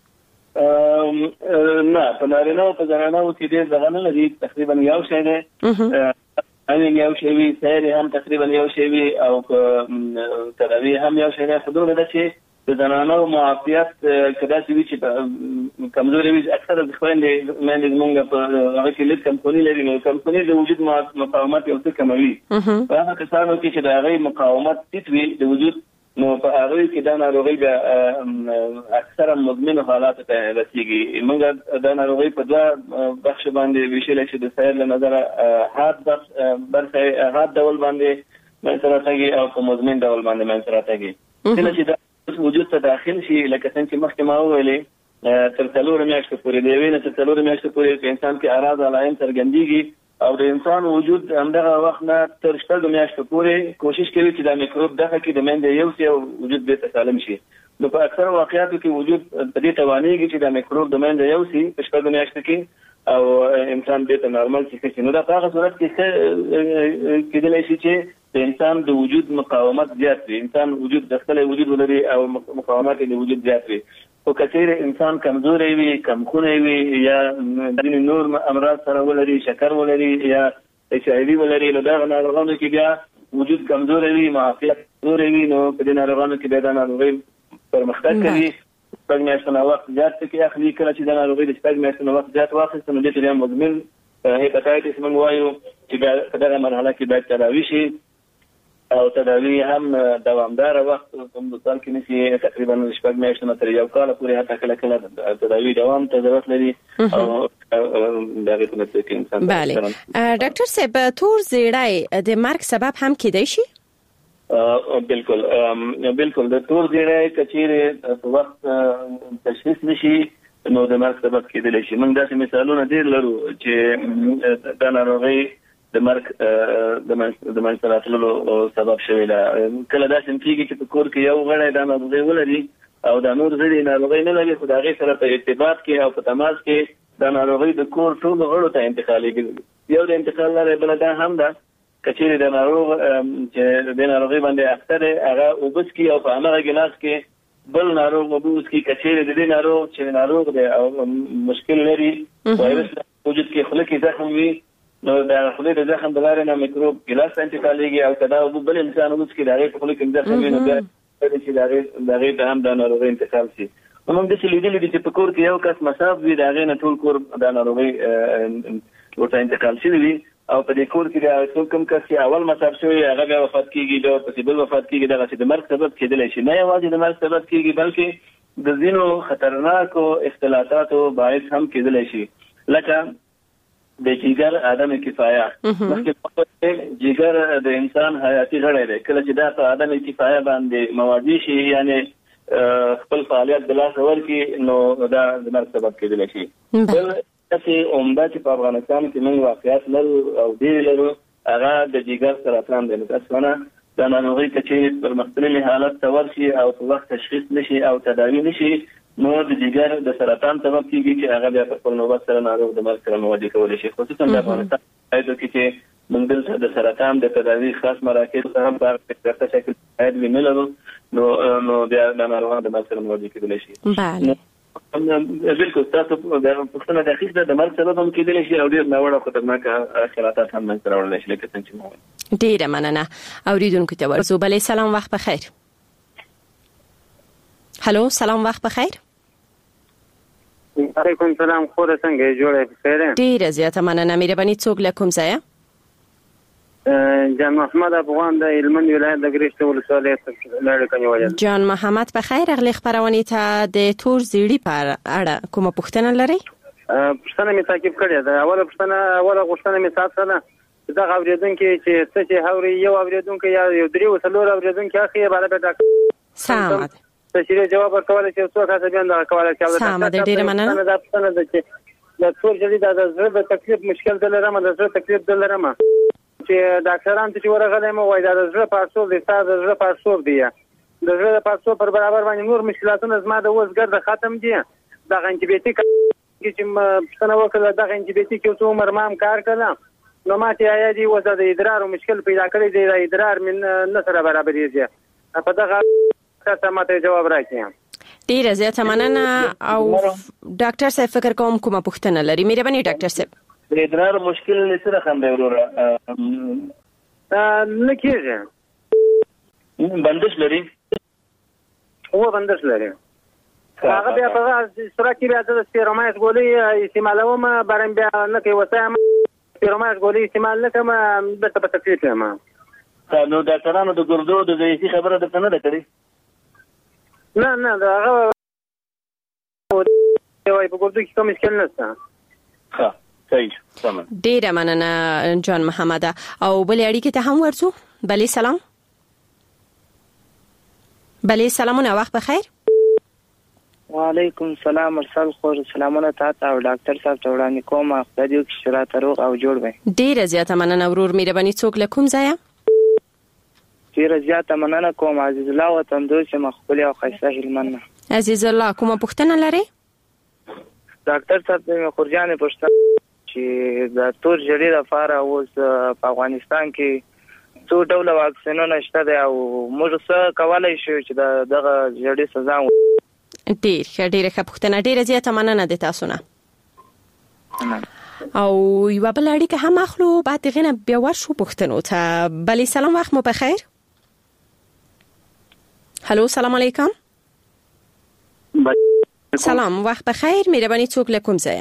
نه په نارینه‌و په زنانه‌و کې ډېر ځای نه لري. تقریبا یو شی دی. همین یو شی وي سیر هم تقریبا یو شی وي او تراوی هم یو شی دی. خبره ده چې د زنانو معافیت کدا چې وی چې کمزوري وي اکثر د خويندې مېندې موږ په هغه کې لږ کمپونی لري نو کمپونی د وجود مقاومت یو څه کموي. هغه کسانو کې چې د هغه مقاومت ټیټ وي د وجود نو په هغه کې دا ناروغي به اکثر مزمن حالات ته رسیږي. موږ دا ناروغي په دوه بخش باندې ویشل شي د سیر له نظر حاد برخه حاد ډول باندې منځ راځي او په مزمن ډول باندې منځ راځي. کله چې وجود ته داخل شي لکه څنګه چې مخکې ما وویلې تر 4 میاشتې پورې د یوې نه تر 4 میاشتې پورې په انسان کې اعراض علائم څرګندېږي او د انسان وجود همدغه وخت نه تر 6 میاشتې پورې کوشش کوي چې دا میکروب دغه کې د مېندې یو څه وجود به سالم شي. نو په اکثر واقعاتو کې وجود په دې توانېږي چې دا میکروب د مېندې یو څه په 6 میاشتې کې او انسان به ته نارمل شي. نو دا په هغه صورت کې کېدلی شي چې د انسان د وجود مقاومت زیات وي. انسان وجود د خپل وجود ولري او مقاومت د وجود زیات وي. او کثیر انسان کمزوري وي کمخونه وي یا د نور امراض سره ولري شکر ولري یا ایچ آی وی ولري نو دا ناروغانو کې بیا وجود کمزوري وي معافیت کمزوري وي نو په دې ناروغانو کې دا ناروغي پرمختګ کوي شپږ میاشتې نه وخت زیات کې اخلي. کله چې د ناروغي د شپږ میاشتې نه وخت زیات واخیست نو دې ته مزمن هیپاتایټس موږ وایو چې په دغه مرحله کې باید تداوي شي او تداوي هم دوامدار وخت په مثال کې نشي تقریبا شپږ میاشتې نه تر یو کال پورې حتی کله تداوي دوام ته ضرورت لري او دغه په نتیجه کې انسان. بله ډاکټر صاحب تور زیړی د مرګ سبب هم کېدای شي؟ بالکل د تور زیړی کچېرې په وخت تشخیص نشي نو د مرګ سبب کېدلی شي. موږ داسې مثالونه ډېر لرو چې دا ناروغي د مرګ د منځته راتللو سبب شوې ده. کله داسې کېږي چې په کور کې یو غړی دا ناروغي ولري او دا نور غړي ناروغي نه لري خو د هغې سره په ارتباط کې او په تماس کې دا ناروغي د کور ټولو غړو ته انتقالېږي. یو د انتقال لاره بله دا هم ده کچېرې د ناروغ چې د ناروغي باندې اخته دی هغه اوبه څښي او په همغه ګیلاس کې بل ناروغ اوبه وڅښي. کچېرې د دې ناروغ چې ناروغ دی او مشکل لري وایرس وجود کې خوله کې زخم وي نو د خولې د زخم د لارې نه میکروب ګیلاس ته انتقالېږي او که دا اوبه بل انسان وڅښي د هغې په خوله کې زخم وي نو بیا چې د هغې ته هم دا ناروغي انتقال شي. موږ داسې لیدلي دي چې په کور کې یو کس مصاب وي د هغې نه ټول کور دا ناروغي ورته انتقال شوي وي او په دې کور کې د کوم کس چې اول مصاب شوی هغه بیا وفات کېږي بیا ورپسې بل وفات کېږي دغسې د مرګ سبب کېدلی شي. نه یوازې د مرګ سبب کېږي بلکې د ځینو خطرناکو اختلاطاتو باعث هم کېدلی شي لکه د جګر عدم کفایه. مخکې جګر د انسان حیاتي غړی دی. کله چې دا په عدم کفایه باندې موادي شي یعنی خپل فعالیت د لاسه ورکړي نو دا د مرګ سبب کېدلی شي. چې عمده چې په افغانستان کې موږ واقعیت لرو او ډېر لرو هغه د جګر سرطان دی. متاسفانه دا ناروغي که چې پر مختللي حالت ته ورشي او په وخت تشخیص نشي او تداوي نشي نو د جګر د سرطان سبب کېږي چې هغه بیا په خپل نوبت سره ناروغ د مرګ سره مواجه کولی شي. خصوصا د افغانستان ولایتو کې چې موږ دلته د سرطان د تداوي خاص مراکز هم په هغه شکل باید نه لرو نو بیا د ناروغانو د مرګ سره مواجه کېدلی شي. بله بالکل تاسو د پوښتنه دقیق ده. د مرګ سبب هم کېدلی شي او ډېر ناوړه خطرناکه اختلاطات هم منځته راوړلی شي لکه څنګه چې مو ویل. ډېره مننه. اوریدونکو ته ورسو. بله سلام وخت بخیر. هلو سلام وخت بخیر. علیکم سلام خور څنګه جوړه بخیر؟ ډېره زیاته مننه. مهرباني څوک له کوم ځایه؟ جان محمد افغان د هلمند ولایت د ګرشت ولسوالۍ څخه لړ کنیوال. جان محمد بخیر. اغلی خبرونه ته د تور زیړي په اړه کومه پوښتنه لرئ؟ پوښتنه مې تعقیب کړې ده. اوله غوښتنه مې ساتله چې دغه اوریدونکي چې څه چې هوري یو اوریدونکي یا یو درې و څلور اوریدونکي اخی بالا به ډاکټر سمه تشریح جواب ورکول چې څوک هڅه بیا دا کولای شي. سمه ده. ډېره مننه. دا پوښتنه ده چې د تور زیړي د زړه د تکلیف مشکل دلرم د زړه تکلیف دلرم چې ډاکټران ته چې ورغلم وای دا د زړه پاسور دی د زړه پاسور دی د زړه پاسور پر برابر باندې نور مشکلاتونه زما د وزګر ختم دي. د انټي بیوټیک چې پښتنه وکړه د انټي بیوټیک یو څو مرمام کار کړه نو ماته آیا دی وزه د ادرار مشکل پیدا کړی دی. د ادرار من نه سره برابر دی. په دغه څه ماته جواب راکړئ. ډېره زیاته مننه. او ډاکټر صاحب فکر کوم کومه پوښتنه لري؟ مهرباني ډاکټر صاحب. د ادرار مشکل سره خم دی وروره نه کېږي. بندش لري هو بندش لري. هغه بیا په سره کې بیا د سپیرومایس ګولۍ استعمالوم برم بیا نه کوي وسایم سپیرومایس ګولۍ استعمال نه کوم به په تکلیف یم. نو ډاکټرانو د ګردو د ضعیفي خبره درته نه ده کړې؟ نه دا هغه وایي په ګردو کې کوم مشکل نشته. ښه صحیح. ډېره مننه جان محمد. او بلې اړیکې ته هم ورسو. بلې سلام. بلې سلامونه وخت بخیر. وعلیکم سلام ارسل خور سلامونه تاسو او ډاکټر صاحب ته وړاندې کوم. خدای دې وکړي چې راته روغ او جوړ وي. ډېره زیاته مننه ورور. مهرباني څوک له کوم ځایه؟ ډېره زیاته مننه کوم. عزیز الله وطندوس یم خپل او ښایسته هلمند نه. عزیز الله کومه پوښتنه لرئ؟ ډاکټر صاحب مې خورجانې پوښتنه چې د تور زیړي لپاره اوس په افغانستان کې څو ډوله واکسینونه شته دي او موږ څه کولای شو چې دغه زیړي سزا ډېره ښه پوښتنه. ډېره زیاته مننه د تاسو نه. او یوه بله اړیکه هم اخلو بعد دغې نه بیا ورشو پوښتنو ته. بلې سلام وخت مو بخیر. هلو سلام علیکم. سلام، وخت بخیر. مهرباني څوک له کوم ځای؟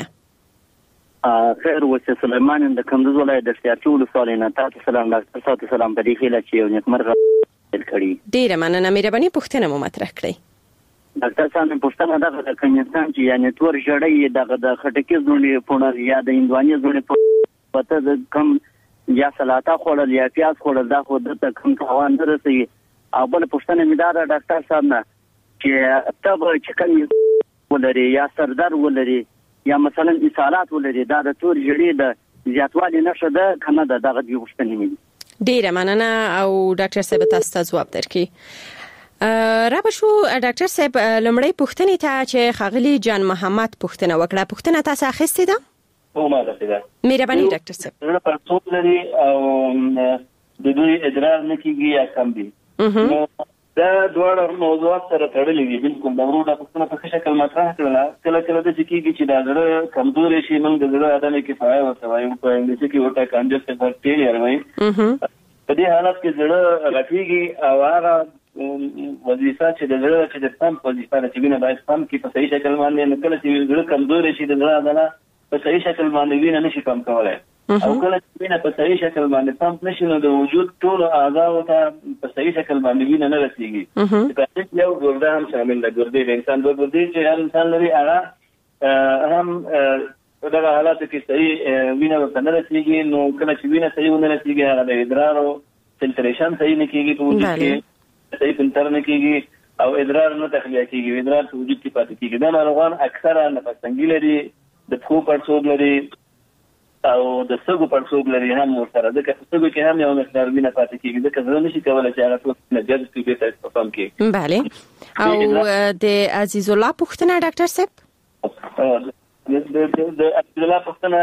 خیر وسه سلیمان د کندوز ولایت د سیاسي ولسوالۍ نه. تاسو سلام ډاکټر صاحب، سلام په دې هیله چې یو نیکمرغه کړی. ډیره مننه. مهرباني پوښتنه مو مطرح کړئ. ډاکټر صاحب پوښتنه دا ده چې انسان چې یعنی تور جړې د خټکي زونې پونه یا د هندواني زونې پته د کم یا سلاطه خوړل یا پیاز خوړل دا خو د کم توان نه رسي. او بل پوښتنه مې دا ده ډاکټر صاحب نه چې تب چې کوم ولري یا سردر ولري یا مثلا اسهالات ولري دا د تور جړې د زیاتوالي نشه ده کنه ده دغه دی پوښتنه مې. ډیره مننه او ډاکټر صاحب تاسو ته ځواب درکړي. را بشو ډاکټر صاحب لمړی پوښتنې ته چې خاغلی جان محمد پوښتنه وکړه. پوښتنه تاسو اخیستې ده؟ او ما ده. مهرباني ډاکټر صاحب. زړه پر څوک لري او د دوی ادرار نه کیږي یا کم دي. دا دوه موضوعات سره تړلي دي. بالکل دا ورو د پښتنه په شکل مطرح کړل. کله کله د کیږي چې دا زړه کمزوري شي، موږ د زړه عدم کفایت ورته وایو، په انګلیسي کې ورته کنجکټیو هارت فیلیر وایي. په دې حالت کې زړه غټيږي او هغه وظیفه چې د زړه چې د پمپ وظیفه ده چې وینه باید پمپ کې په صحیح شکل باندې نه، کله چې زړه کمزوري شي د زړه عضله په صحیح شکل باندې وینه نشي پمپ کولای. او کله چې وینه په صحیح شکل باندې پمپ نشي نو د وجود ټول اعضاء ته په صحیح شکل باندې وینه نه رسیږي. په دې کې یو ګرده هم شامل ده. ګردې د انسان د ګردې چې هر انسان لري هغه هم دغه حالات کې صحیح وینه ورته نه رسیږي. نو کله چې وینه صحیح ونه رسیږي هغه د ادرار او فلټریشن صحیح نه کیږي، په وجود کې صحیح فلټر نه کیږي او ادرار نه تخلیه کیږي، ادرار په وجود کې پاتې کیږي. دا ناروغان اکثره نفس تنګي لري، د پښو پړسوب لري او د سږو پړسوب لري هم ورسره. ځکه سږو کې هم یو مقدار وینه پاتې کیږي، ځکه زړه نشي کولای چې هغه ټول نه جذب کړي ته پام کوي. بله. او د عزیز الله پوښتنه ډاکټر صاحب. د عزیز الله پوښتنه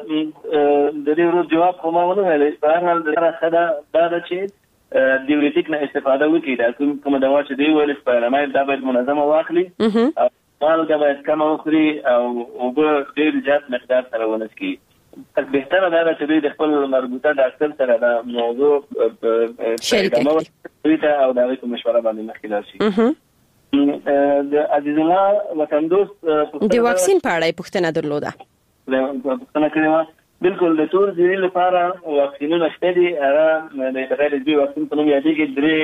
د دې ورو جواب کومه ونه ویلې. په هر حال دا خدا دا چې دیوريټیک نه استفاده وکړي. دا کوم دوا چې دی ویل سپایرامایډ دا باید منظمه واخلي او مالګه باید کم وخوري او اوبه ډېر زیات مقدار سره ونڅکي. بهتره ده چې دوی د خپل مربوطه ډاکټر سره دا موضوع شریک کړي او دا کوم مشوره باندې مخکې لاړ شي. د عزیز الله وطن دوست د واکسین په اړه پوښتنه درلوده. پوښتنه کړې و. بالکل د تور زیړي لپاره واکسینونه شته دي. هغه د غیر ځبي واکسین په نوم یادېږي. درې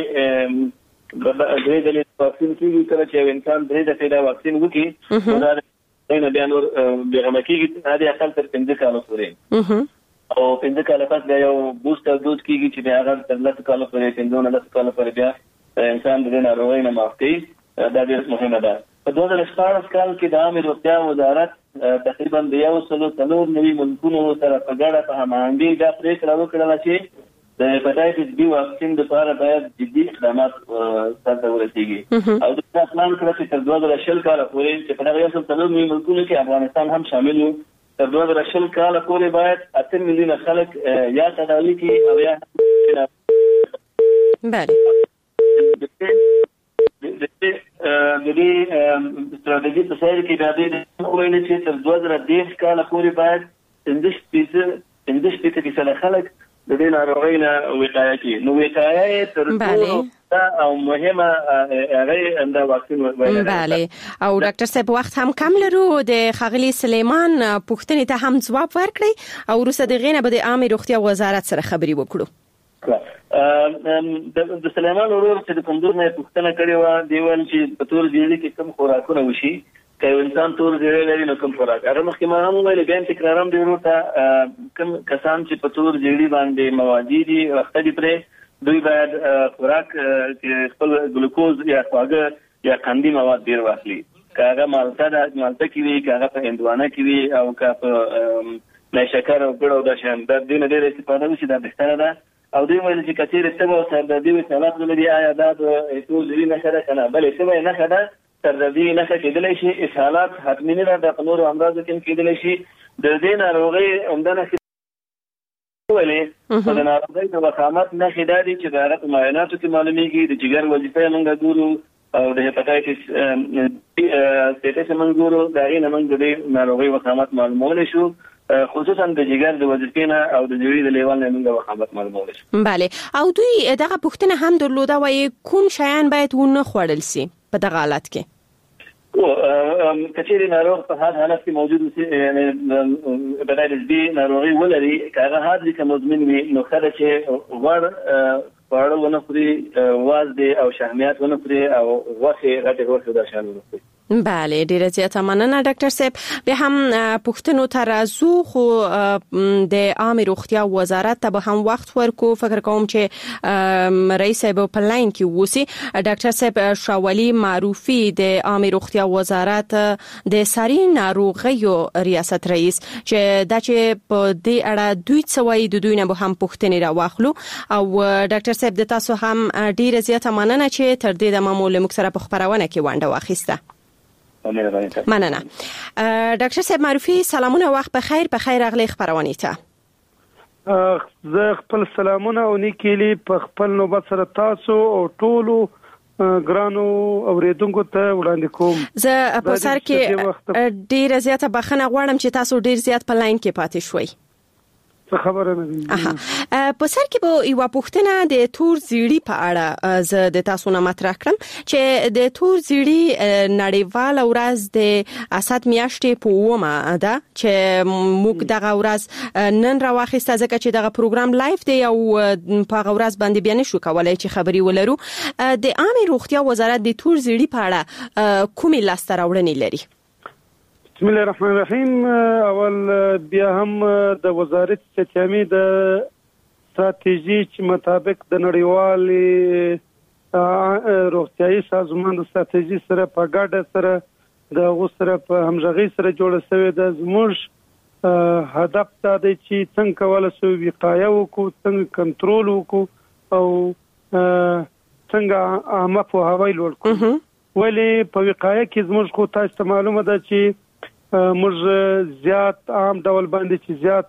ډلې واکسین کیږي. کله چې انسان درې دفعې دا واکسین وکړي دا نه بیا نور بیغمه کیږي. هغه اقل تر 5 کال پورې او 5 کال پس بیا یو بوستر ډوز کیږي چې بیا هغه تر 10 کال پورې 15 کال پورې بیا انسان د ناروغۍ نه معاف کوي. دا ډېر مهمه ده. په 2014 کال کې د عامه روغتیا وزارت تقریبا د 190 ملکونو سره په ګډه په هماهنګۍ دا پریکړه وکړه چې د هپاتایتس بي واکسین لپاره باید جدي اقدامات سره ورسیږي. او دا اعلان کړ چې تر 2020 کال پورې چې په دغه 190 ملکونو کې افغانستان هم شامل وي، تر 2020 کال پورې باید 8 میلیونه خلک یا تداوي کې او یا بله د دې ستراتیژي په سر کې د دې ویل چې تر 2010 کال پورې باید 15% خلک د دې ناروغۍ نه وقایه کوي. نو وقایه تر ټولو او مهمه هغه انده واکسین وایي. بله. او ډاکټر صاحب وخت هم کم لرو. د خاغلی سلیمان پوښتنې ته هم ځواب ورکړي او وروسته د غینه به د عامه روغتیا وزارت سره خبري وکړو. د سلیمان ورور چې د کندوز نه پوښتنه کړې و دی ول چې په تور ځیړي کې کوم خوراکونه وشي. که انسان تور ځیړي لري نو کوم خوراک هغه مخکې ما هم ویل. بیا تکرارم دی ورته کوم کسان چې په تور ځیړي باندې موادي دي وخت دي پرې دوی باید خوراک خپل ګلوکوز یا خواږه یا قندي مواد ډیر واخلي. که هغه مالټه کې وي، که هغه په هندوانه کې وي او که په نه شکر او ګړو د شان د دې نه ډیر استفاده وشي دا بهتره ده. او دوی ویل چې کثیر استبا او سردردي او سلات ولري آیا دا د ټول لري نه کړه کنه بلې سمه نه کړه. سردردي نه کېدلی شي، اسهالات حتمی نه ده، په نورو امراضو کې کېدلی شي. د دې ناروغۍ عمدنه ولې په ناروغۍ د وخامت نه خدادي چې د هغه معایناتو کې معلومیږي. د جګر وظیفه موږ ګورو او د هپاتایتس سټیټس موږ ګورو. دا غي نه موږ د ناروغۍ وخامت معلومول شو، خصوصا د جګر د وظیفې نه او د جوړې د لیوال نه موږ وخامت معلومول شو. بله. او دوی دغه پوښتنه هم درلوده وایي کوم شیان باید ونه خوړل سي په دغه حالت کې. کچېرې ناروغ په هر حالت کې موجود وي یعنی هپاتایتس بي ناروغي ولري هغه هر ځکه مزمن وي نو خلک چې غوړ خواړه ونه خوري وازدې او شحمیات ونه خوري او غوښې غټې غوښې دا شیان ونه خوري. بله ډیره زیاته مننه ډاکټر صاحب. به هم پښتنو ته راځو خو د عامه روغتیا وزارت ته به هم وخت ورکو. فکر کوم چې رئیس صاحب په لاین کې وسی. ډاکټر صاحب شاولی معروفي د عامه روغتیا وزارت د ساري ناروغیو ریاست رئیس چې دا چې په دې اړه دوی څوي د دوی نه به هم پښتني راوخلو. او ډاکټر صاحب د تاسو هم ډیره زیاته مننه چې تر دې د معمول مکسره په خبرونه کې ونده واخیسته. مننه. ډاکټر صاحب معروفي سلامونه وخت بخیر اغلی خبرونه ته. زه خپل سلامونه او نیکیلی په خپل نوبت سره تاسو او ټولو ګرانو اوریدونکو ته وړاندې کوم. زه په سر کې ډیره زیاته بخښنه غواړم چې تاسو ډیر زیات په لاین کې پاتې شوي. خبره نه ده. په سر کې به یو پوښتنه د تور زیړی په اړه زه د تاسو نه مطرح کړم چې د تور زیړی نړیوال ورځ د اسات میاشتې په ومه ده چې موږ دغه ورځ نن راوخیسته ځکه چې دغه پروګرام لایف دی او په هغه ورځ باندې بیان شو کولای چې خبري ولرو. د عامه روغتیا وزارت د تور زیړی په اړه کومې لاسته راوړنې لري؟ بسم الله الرحمن الرحیم. اول بیا هم د وزارت ستیامي د ستراتیژي چې مطابق د نړیوال روغتیايي سازمان د ستراتیژي سره په ګډه سره د غوسره په همغږي سره جوړ شوی د زموږ هدف دا دی چې څنګه کولای شو وقایه وکړو، څنګه کنټرول وکړو او څنګه عامه په هوای لوړ کړو. ولی په وقایه کې زموږ خو تاسو ته معلومه ده چې موږ زیات عام ډول باندې چې زیات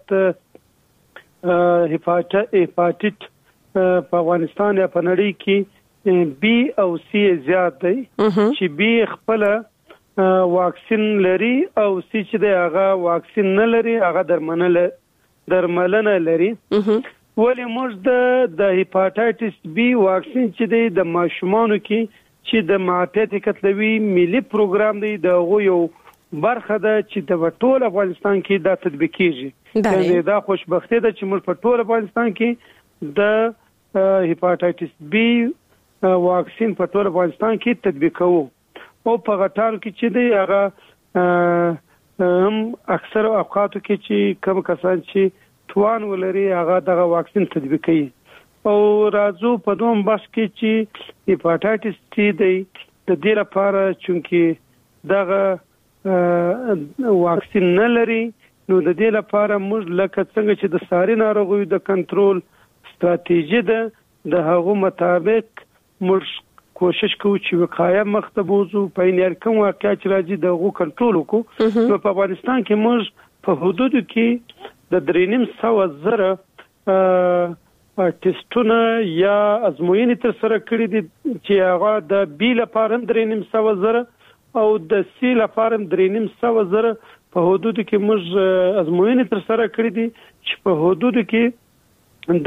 هپاتیت په افغانستان یا په نړۍ کې بي او سي زیات دی چې بي خپل واکسین لري او سي چې دی هغه واکسین نه لري، هغه درملنه لري. ولی موږ د هپاتایتس بي واکسین چې دی د ماشومانو کې چې د معافیت کتلوي ملي پروګرام دی د یو برخه ده چې د ټول افغانستان کې دا تطبیق کیږي. دا خوشبختی ده چې موږ په ټول افغانستان کې د هپاتایتس بي واکسین په ټول افغانستان کې تطبیق کوو او په غټانو کې چې دی هغه هم اکثر اوقاتو کې چې کوم کسان چې توان ولري هغه دغه واکسین تطبیق کوي. او راځو په دوم بس کې چې هپاتایتس سی دی د دې لپاره چې دغه واکسین نه لري نو د دې لپاره موږ لکه څنګه چې د ساري ناروغیو د کنټرول ستراتیژي ده د هغو مطابق موږ کوشش کوو چې وقایه مخته بوزو په یې کوم واقعیت چې راځي د هغو کنټرول وکړو. نو په افغانستان کې موږ په حدودو کې د 3,500 ټیسټونه یا ازموینې تر سره کړې دي چې هغه د بي لپاره 3,500 او د سی لپاره 3,500 په حدود کې موږ ازموینې تر سره کړې دي چې په حدود کې د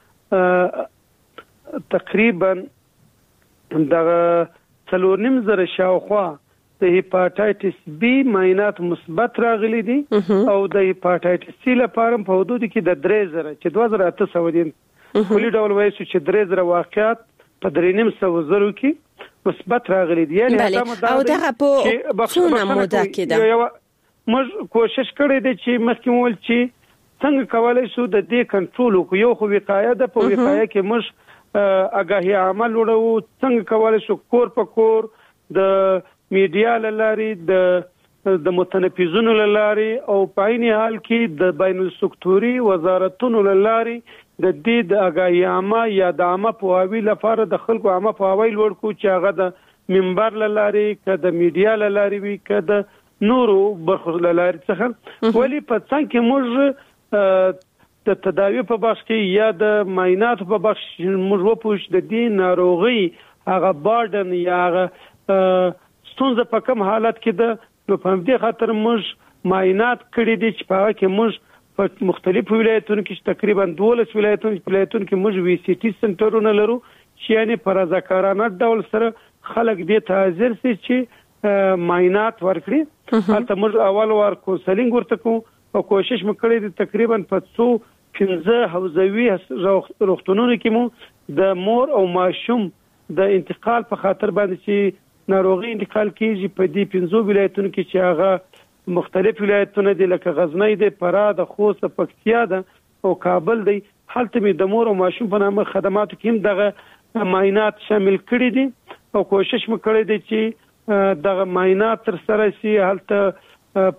تقریبا د 4,500 شاوخوا د هپاتایتس بي معاینات مثبت راغلي دي او د هپاتایتس سی لپاره په حدود کې د 3,000 چې 2,800 دي. کلی ډول وایي چې 3,000 واقعات په 3,500 کې مثبت راغلي دي. یعنی او دغه په څونه موده کې ده موږ کوشش کړې ده چې مخکې مول چې څنګه کولای شو د دې کنټرول وکړو. یو خو وقایه ده، په وقایه کې موږ آگاهي عمل وړو، څنګه کولای شو کور په کور د میډیا لاري د متنفذونو لاري او په عین حال کې د بین السکتوري وزارتونو لاري د دې د آگاهي عامه یا د عامه پوهاوی لپاره د خلکو عامه پوهاوی لوړ کو چې هغه د منبر لاري که د میډیا لاري وي که د نورو برخو لاري څخه. ولی په څنګه کې موږ د تداوی په بخش کې یا د معاینات په بخش موږ وپوښ د دې ناروغي هغه بارډن یا هغه ستونزه په کوم حالت کې ده. نو په دې خاطر موږ معاینات کړی دي چې په هغه کې موږ په مختلفو ولایتونو کې تقریبا 12 ولایتونو کې موږ وی سی ټي سنټرونه لرو چې یعنی پر رضاکارانه ډول سره خلک دې ته حاضر سي چې معاینات ورکړي هلته موږ اول وار کونسلینګ ورته کوو او کوشش مو کړی دی تقریبا په 15 حوزوي روغتونونو کې مو د مور او ماشوم د انتقال په خاطر باندې چې ناروغي انتقال کیږي په دې 15 ولایتونو کې چې هغه مختلف ولایتونه دي لکه غزنی دی، فراه د خوست، پکتیا ده او کابل دی. هلته مې د مور او ماشوم په نامه خدماتو کې هم دغه معاینات شامل کړي دي او کوشش مو کړی دی چې دغه معاینات تر سره شي. هلته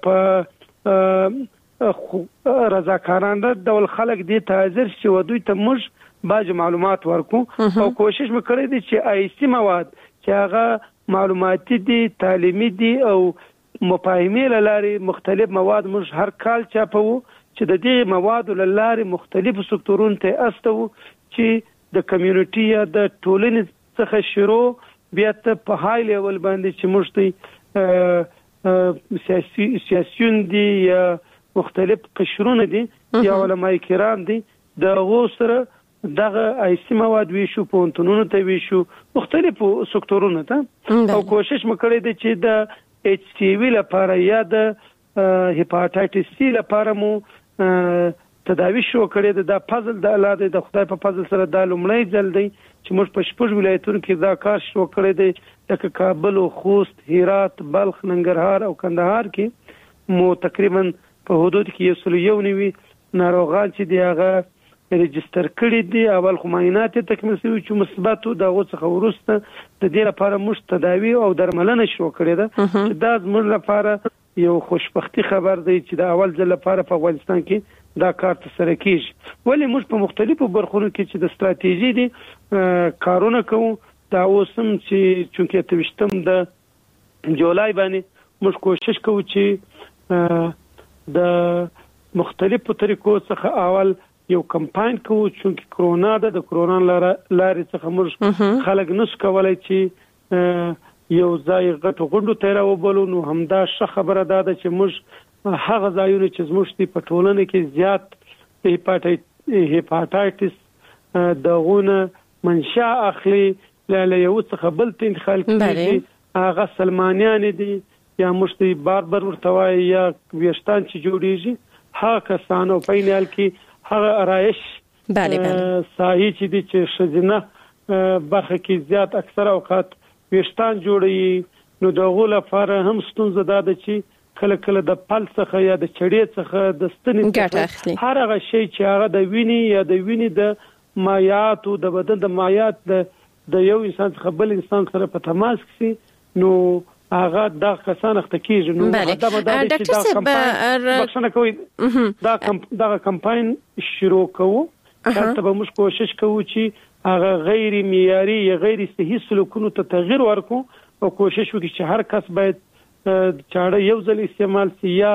په رضاکارانه ډول خلک دې ته حاضر شي او دوی ته موږ باج معلومات ورکو او کوشش مو کړی دی چې آیسي مواد چې هغه معلوماتي دي، تعلیمي دي او مفاهمي لارې مختلف مواد موږ هر کال چاپو چې د دې موادو لارې مختلفو سکتورونو ته استو چې د کمیونټي یا د ټولنې څخه شروع بیا ته په های لیول باندې چې موږ ته سیاسيون دي یا مختلف قشرونه دي یا علماء کرام دي د غوسره دغه آیسي مواد ویشو پونتونونو ته ویشو مختلفو سکتورونو ته او کوشش مکړی دی چې د ایچ سی وی لپاره یا د هپاتایټس سی لپاره مو تداوی شو کړی د فضل د الله د خدای په فضل سره د لومړی ځل دی چې موږ په شپږ ولایتونو کې دا کار شو کړی دی لکه کابل او خوست، هرات، بلخ، ننګرهار او کندهار کې مو تقریبا په حدود کې 191 ناروغان چې دی هغه ريجستر کړي دي. اول خو معاینات تکمیل شوي چې مثبت او دغه څخه ورسته د دې لپاره موږ تداوی او درملنه شروع کړې ده چې دا زموږ لپاره یو خوشبختی خبر دی چې د اول ځل لپاره په افغانستان کې دا کار ترسره کیږي. ولې موږ په مختلفو برخونو کې چې د ستراتیژي دي کارونه کوو. دا اوسم چې چونکې 28 د جولای باندې موږ کوشش کوو چې د مختلفو طریقو څخه اول یو کمپاین کوو چې کرونا د کرونا لارې څخه موږ خلک نس کولای چې یو ځای غټ غونډو ته راوبلو. نو همدا ښه خبره ده چې موږ هغه ځایونه چې زموږ په ټولنه کې زیات هپاتایټس دغونه منشأ اخلي له یو څخه بل ته انتقال کیږي هغه سلمانیان دي یا مشتي باربر ورتوای یا ویشتان چې جوړیږي هغه کسانو په نال کې هغه آرایش صحیح چې دي چې شزنه برخه کې زیات اکثر اوقات ویشتان جوړي. نو دغه لپاره هم ستونزه ده چې کله کله د پل څخه یا د چړې څخه د ستنې څخه هر هغه شی چې هغه د ویني یا د ویني د مایعات او د بدن د مایعات د یو انسان څخه بل انسان سره په تماس کې نو هغه دا کسان اخته کیږي. نو دا ډاکټر صاحب بخښنه کوي دا کمپاین شروع کوو. تاسو به موږ کوشش کوو چې هغه غیر معیاري یا غیر صحیح سلوکونو ته تغیر ورکو او کوشش وکړو چې هر کس باید چاړه یو ځل استعمال شي یا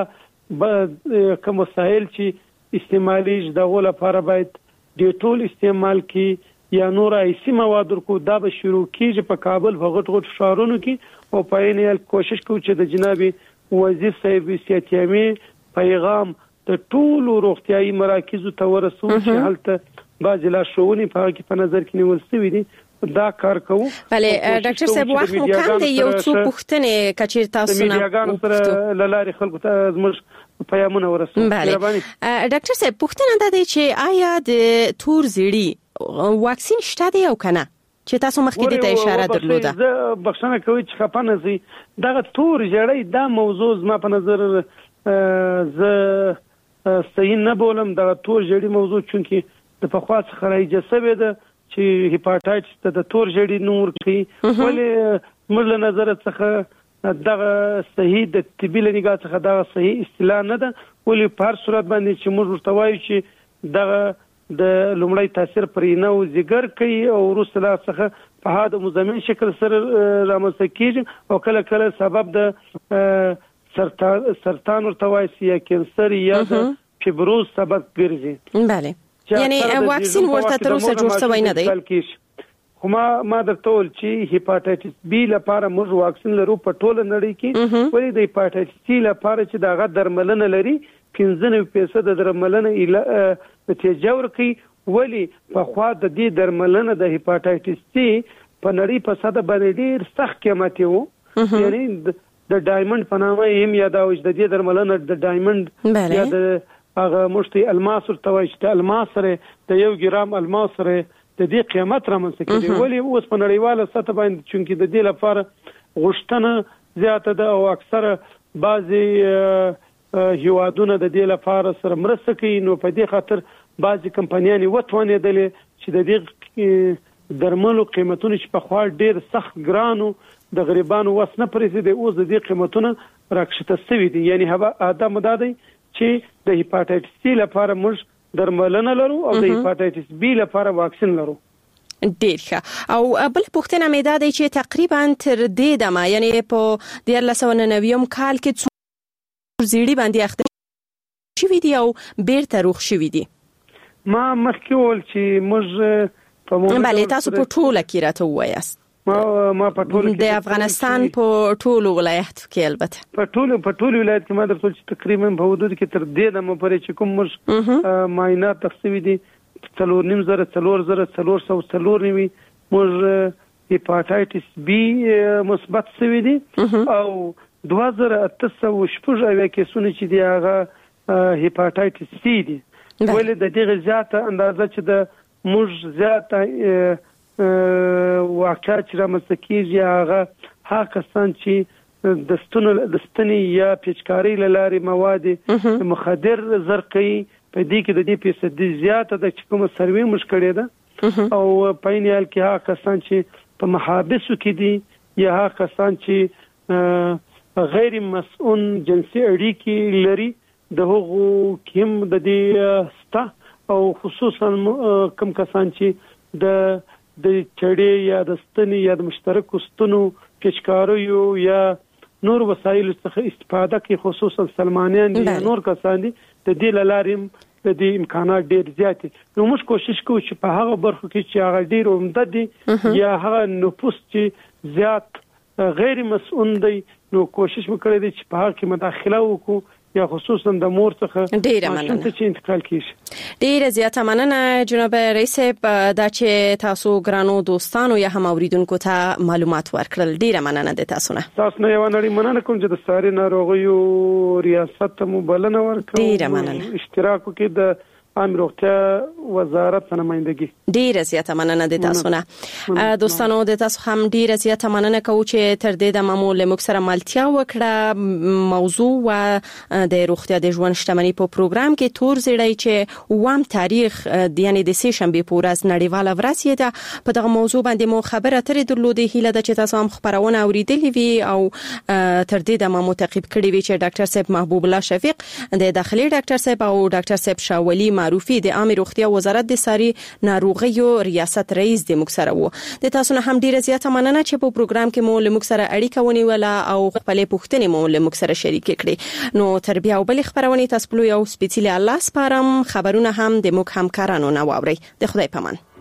کوم وسایل چې استعمالي دغه لپاره باید ډیټول استعمال کی یا نور ایسی مواد ورکو. دا به شروع کیږي په کابل په غټ غټ ښارونو کې او په یې کوشش کوو چې د جناب وزیر صاحب سیاتیامي پیغام د ټولو روغتيایي مراکزو ته ورسو چې هلته باج لا شوونی په کې په نظر کې نیول شوی دي. دا کار کوو. بله ډاکټر صاحب وخت مو کم دی یو څو پوښتنې کچیر تاسو نه وکړو لاري خلکو ته زموږ پیغامونه ورسو. بله ډاکټر صاحب پوښتنه ده چې آیا د تور زیړی واکسین شته دی او کنه چې تاسو مخکې ته اشاره درلوده؟ زه بخښنه کوي چې خپانه زی دغه تور زیړی دا موضوع زما په نظر زه صحیح نه بولم. دغه تور زیړی موضوع چونکی د پخوا څخه راځي سبب ده چې هپاتایټس ته د تور زیړی نور کوي. ولې موږ له نظر څخه دغه صحیح د طبي لنګا څخه دغه صحیح اصطلاح نه ده. ولې په هر صورت باندې چې موږ ورته وایو چې دغه د لومړی تاثیر پرې نه او زیګر کوي او وروسته څخه په هاده مزمن شکل سره رامنځته کیږي او کله کله سبب د سرطان ورته وایي یا کینسر یا د فیبروز سبب ګرځي. بله یعنی واکسین ورته تر اوسه جوړ شوی نه دی. خو ما درته ول چې هپاتایټس بی لپاره موږ واکسین لرو په ټوله نړۍ کې. ولې د هپاتایټس سی لپاره چې دغه درملنه لري 95% د درملنه نتیجه ورکړي. ولې په خوا د دې درملنه د هپاتایټس سی په نړۍ په ساده باندې ډیر سخت قیمتي وو یعنی د ډایمنډ په نامه یې یاداوي د دې درملنه د ډایمنډ یا د هغه مشتي الماس ورته وایي چې الماس سره د 1 ګرام الماس سره د دې قیمت رامنځته کړي. ولی اوس په نړیواله سطح باندې چې د دې لپاره غوښتنه زیاته ده او اکثره بعضي هیوادونه د دې لپاره سره مرسته کوي. نو په دې خاطر بعضي کمپنیانې وتوانېدلې چې د دې درملو قیمتونه چې په خوا ډیر سخت ګرانو د غریبانو وس نه پرېږدي، اوس د دې قیمتونه راکښته شوي دي. یعنی دا مدا دی چې د هیپاټایټس سی لپاره موږ درملنه لرو او د هیپاټایټس بی لپاره واکسین لرو. ډیر ښه. او بل پوښتنه مې دا دی چې تقریبا تر دې دمه یعنی په 1990 کال کې څو زیړی باندې اخته شوي دي او بیرته روغ شوي دي؟ ما مخکې ول چې موږ په بله تاسو په ټوله کې راته ووایاست. ما په ټوله کې د افغانستان په ټولو ولایتو کې البته په ټولو ولایت کې ما درته چې تقریبا په حدود کې تر دې دمه پورې چې کوم موږ معاینات تخصیوي دي 4,494 موږ هیپاټایټس بی مثبت شوي دي او 2,806 کیسونه چې دی هغه هیپاټایټس سی دي. ولې د دې زیاته اندازه چې د موږ زیاته واقعات چې رامنځته کېږي هغه کسان چې د ستنې یا پیچکارۍ له لارې مواد مخدر زرقوي، په دې کې د دې فیصدي زیاته ده چې کومه سروې موږ کړې ده. او په عین حال کې هغه کسان چې په محابسو کې دي یا هغه کسان چې غیر مسؤل جنسي اړیکې لري د هغو کې هم د دې ستا او خصوصا کوم کسان چې د چړې یا د ستنې یا د مشترکو ستنو پیچکاریو یا نور وسایل څخه استفاده کوي، خصوصا سلمانیان دي نور کسان دي، د دې لارې د دې امکانات ډیر زیات دي. نو موږ کوشش کوو چې په هغه برخو کې چې هغه ډیر عمده دي یا هغه نفوس چې زیات غیر مسؤل دي نو کوشش وکړو چې په هغه کې مداخله وکړو یا خصوصا د مور څخه ډیره مننه چې انتقال کیږي. ډیره زیاته مننه جناب رئیس دا چې تاسو ګرانو دوستانو یا هم اوریدونکو ته معلومات ورکړل. ډیره مننه د تاسو نه. تاسو نه یو نړۍ مننه کوم چې د ساري ناروغیو ریاست مو بلنه ورکړه. ډیره مننه. اشتراک وکړئ د عام روغتیا وزارت نمائندګي. ډیره زیاته مننه د تاسو نه. دوستانو د تاسو هم ډیره زیاته مننه کوم چې تر دې د معمول مکسره ملتیا وکړه. موضوع و د روغتیا د ژوند شتمنۍ په پروګرام کې تور زیړی چې وام تاریخ یعنی د سه شنبه په ورځ نړیواله ورځ یې ده. په دغه موضوع باندې مو خبره اترې درلودې، هیله ده چې تاسو هم خبرونه اوریدلې وي او تر دې د مو تعقیب کړی وي چې ډاکټر صاحب محبوب الله شفیق د داخلي ډاکټر صاحب او ډاکټر صاحب شاولی معروفي د عامه روغتیا وزارت د ساري ناروغیو ریاست رئیس د مکسره وو. د تاسو نه هم ډیره زیاته مننه چې په پروګرام کې مو له مکسره اړیکه ونیوله او خپل پوښتنې مو له مکسره شریک کړې. نو تربیه او بل خبرونه تاسو په یو سپیڅلي الله سپارم. خبرونه هم د مک همکارانو نه واوري. د خدای پامان.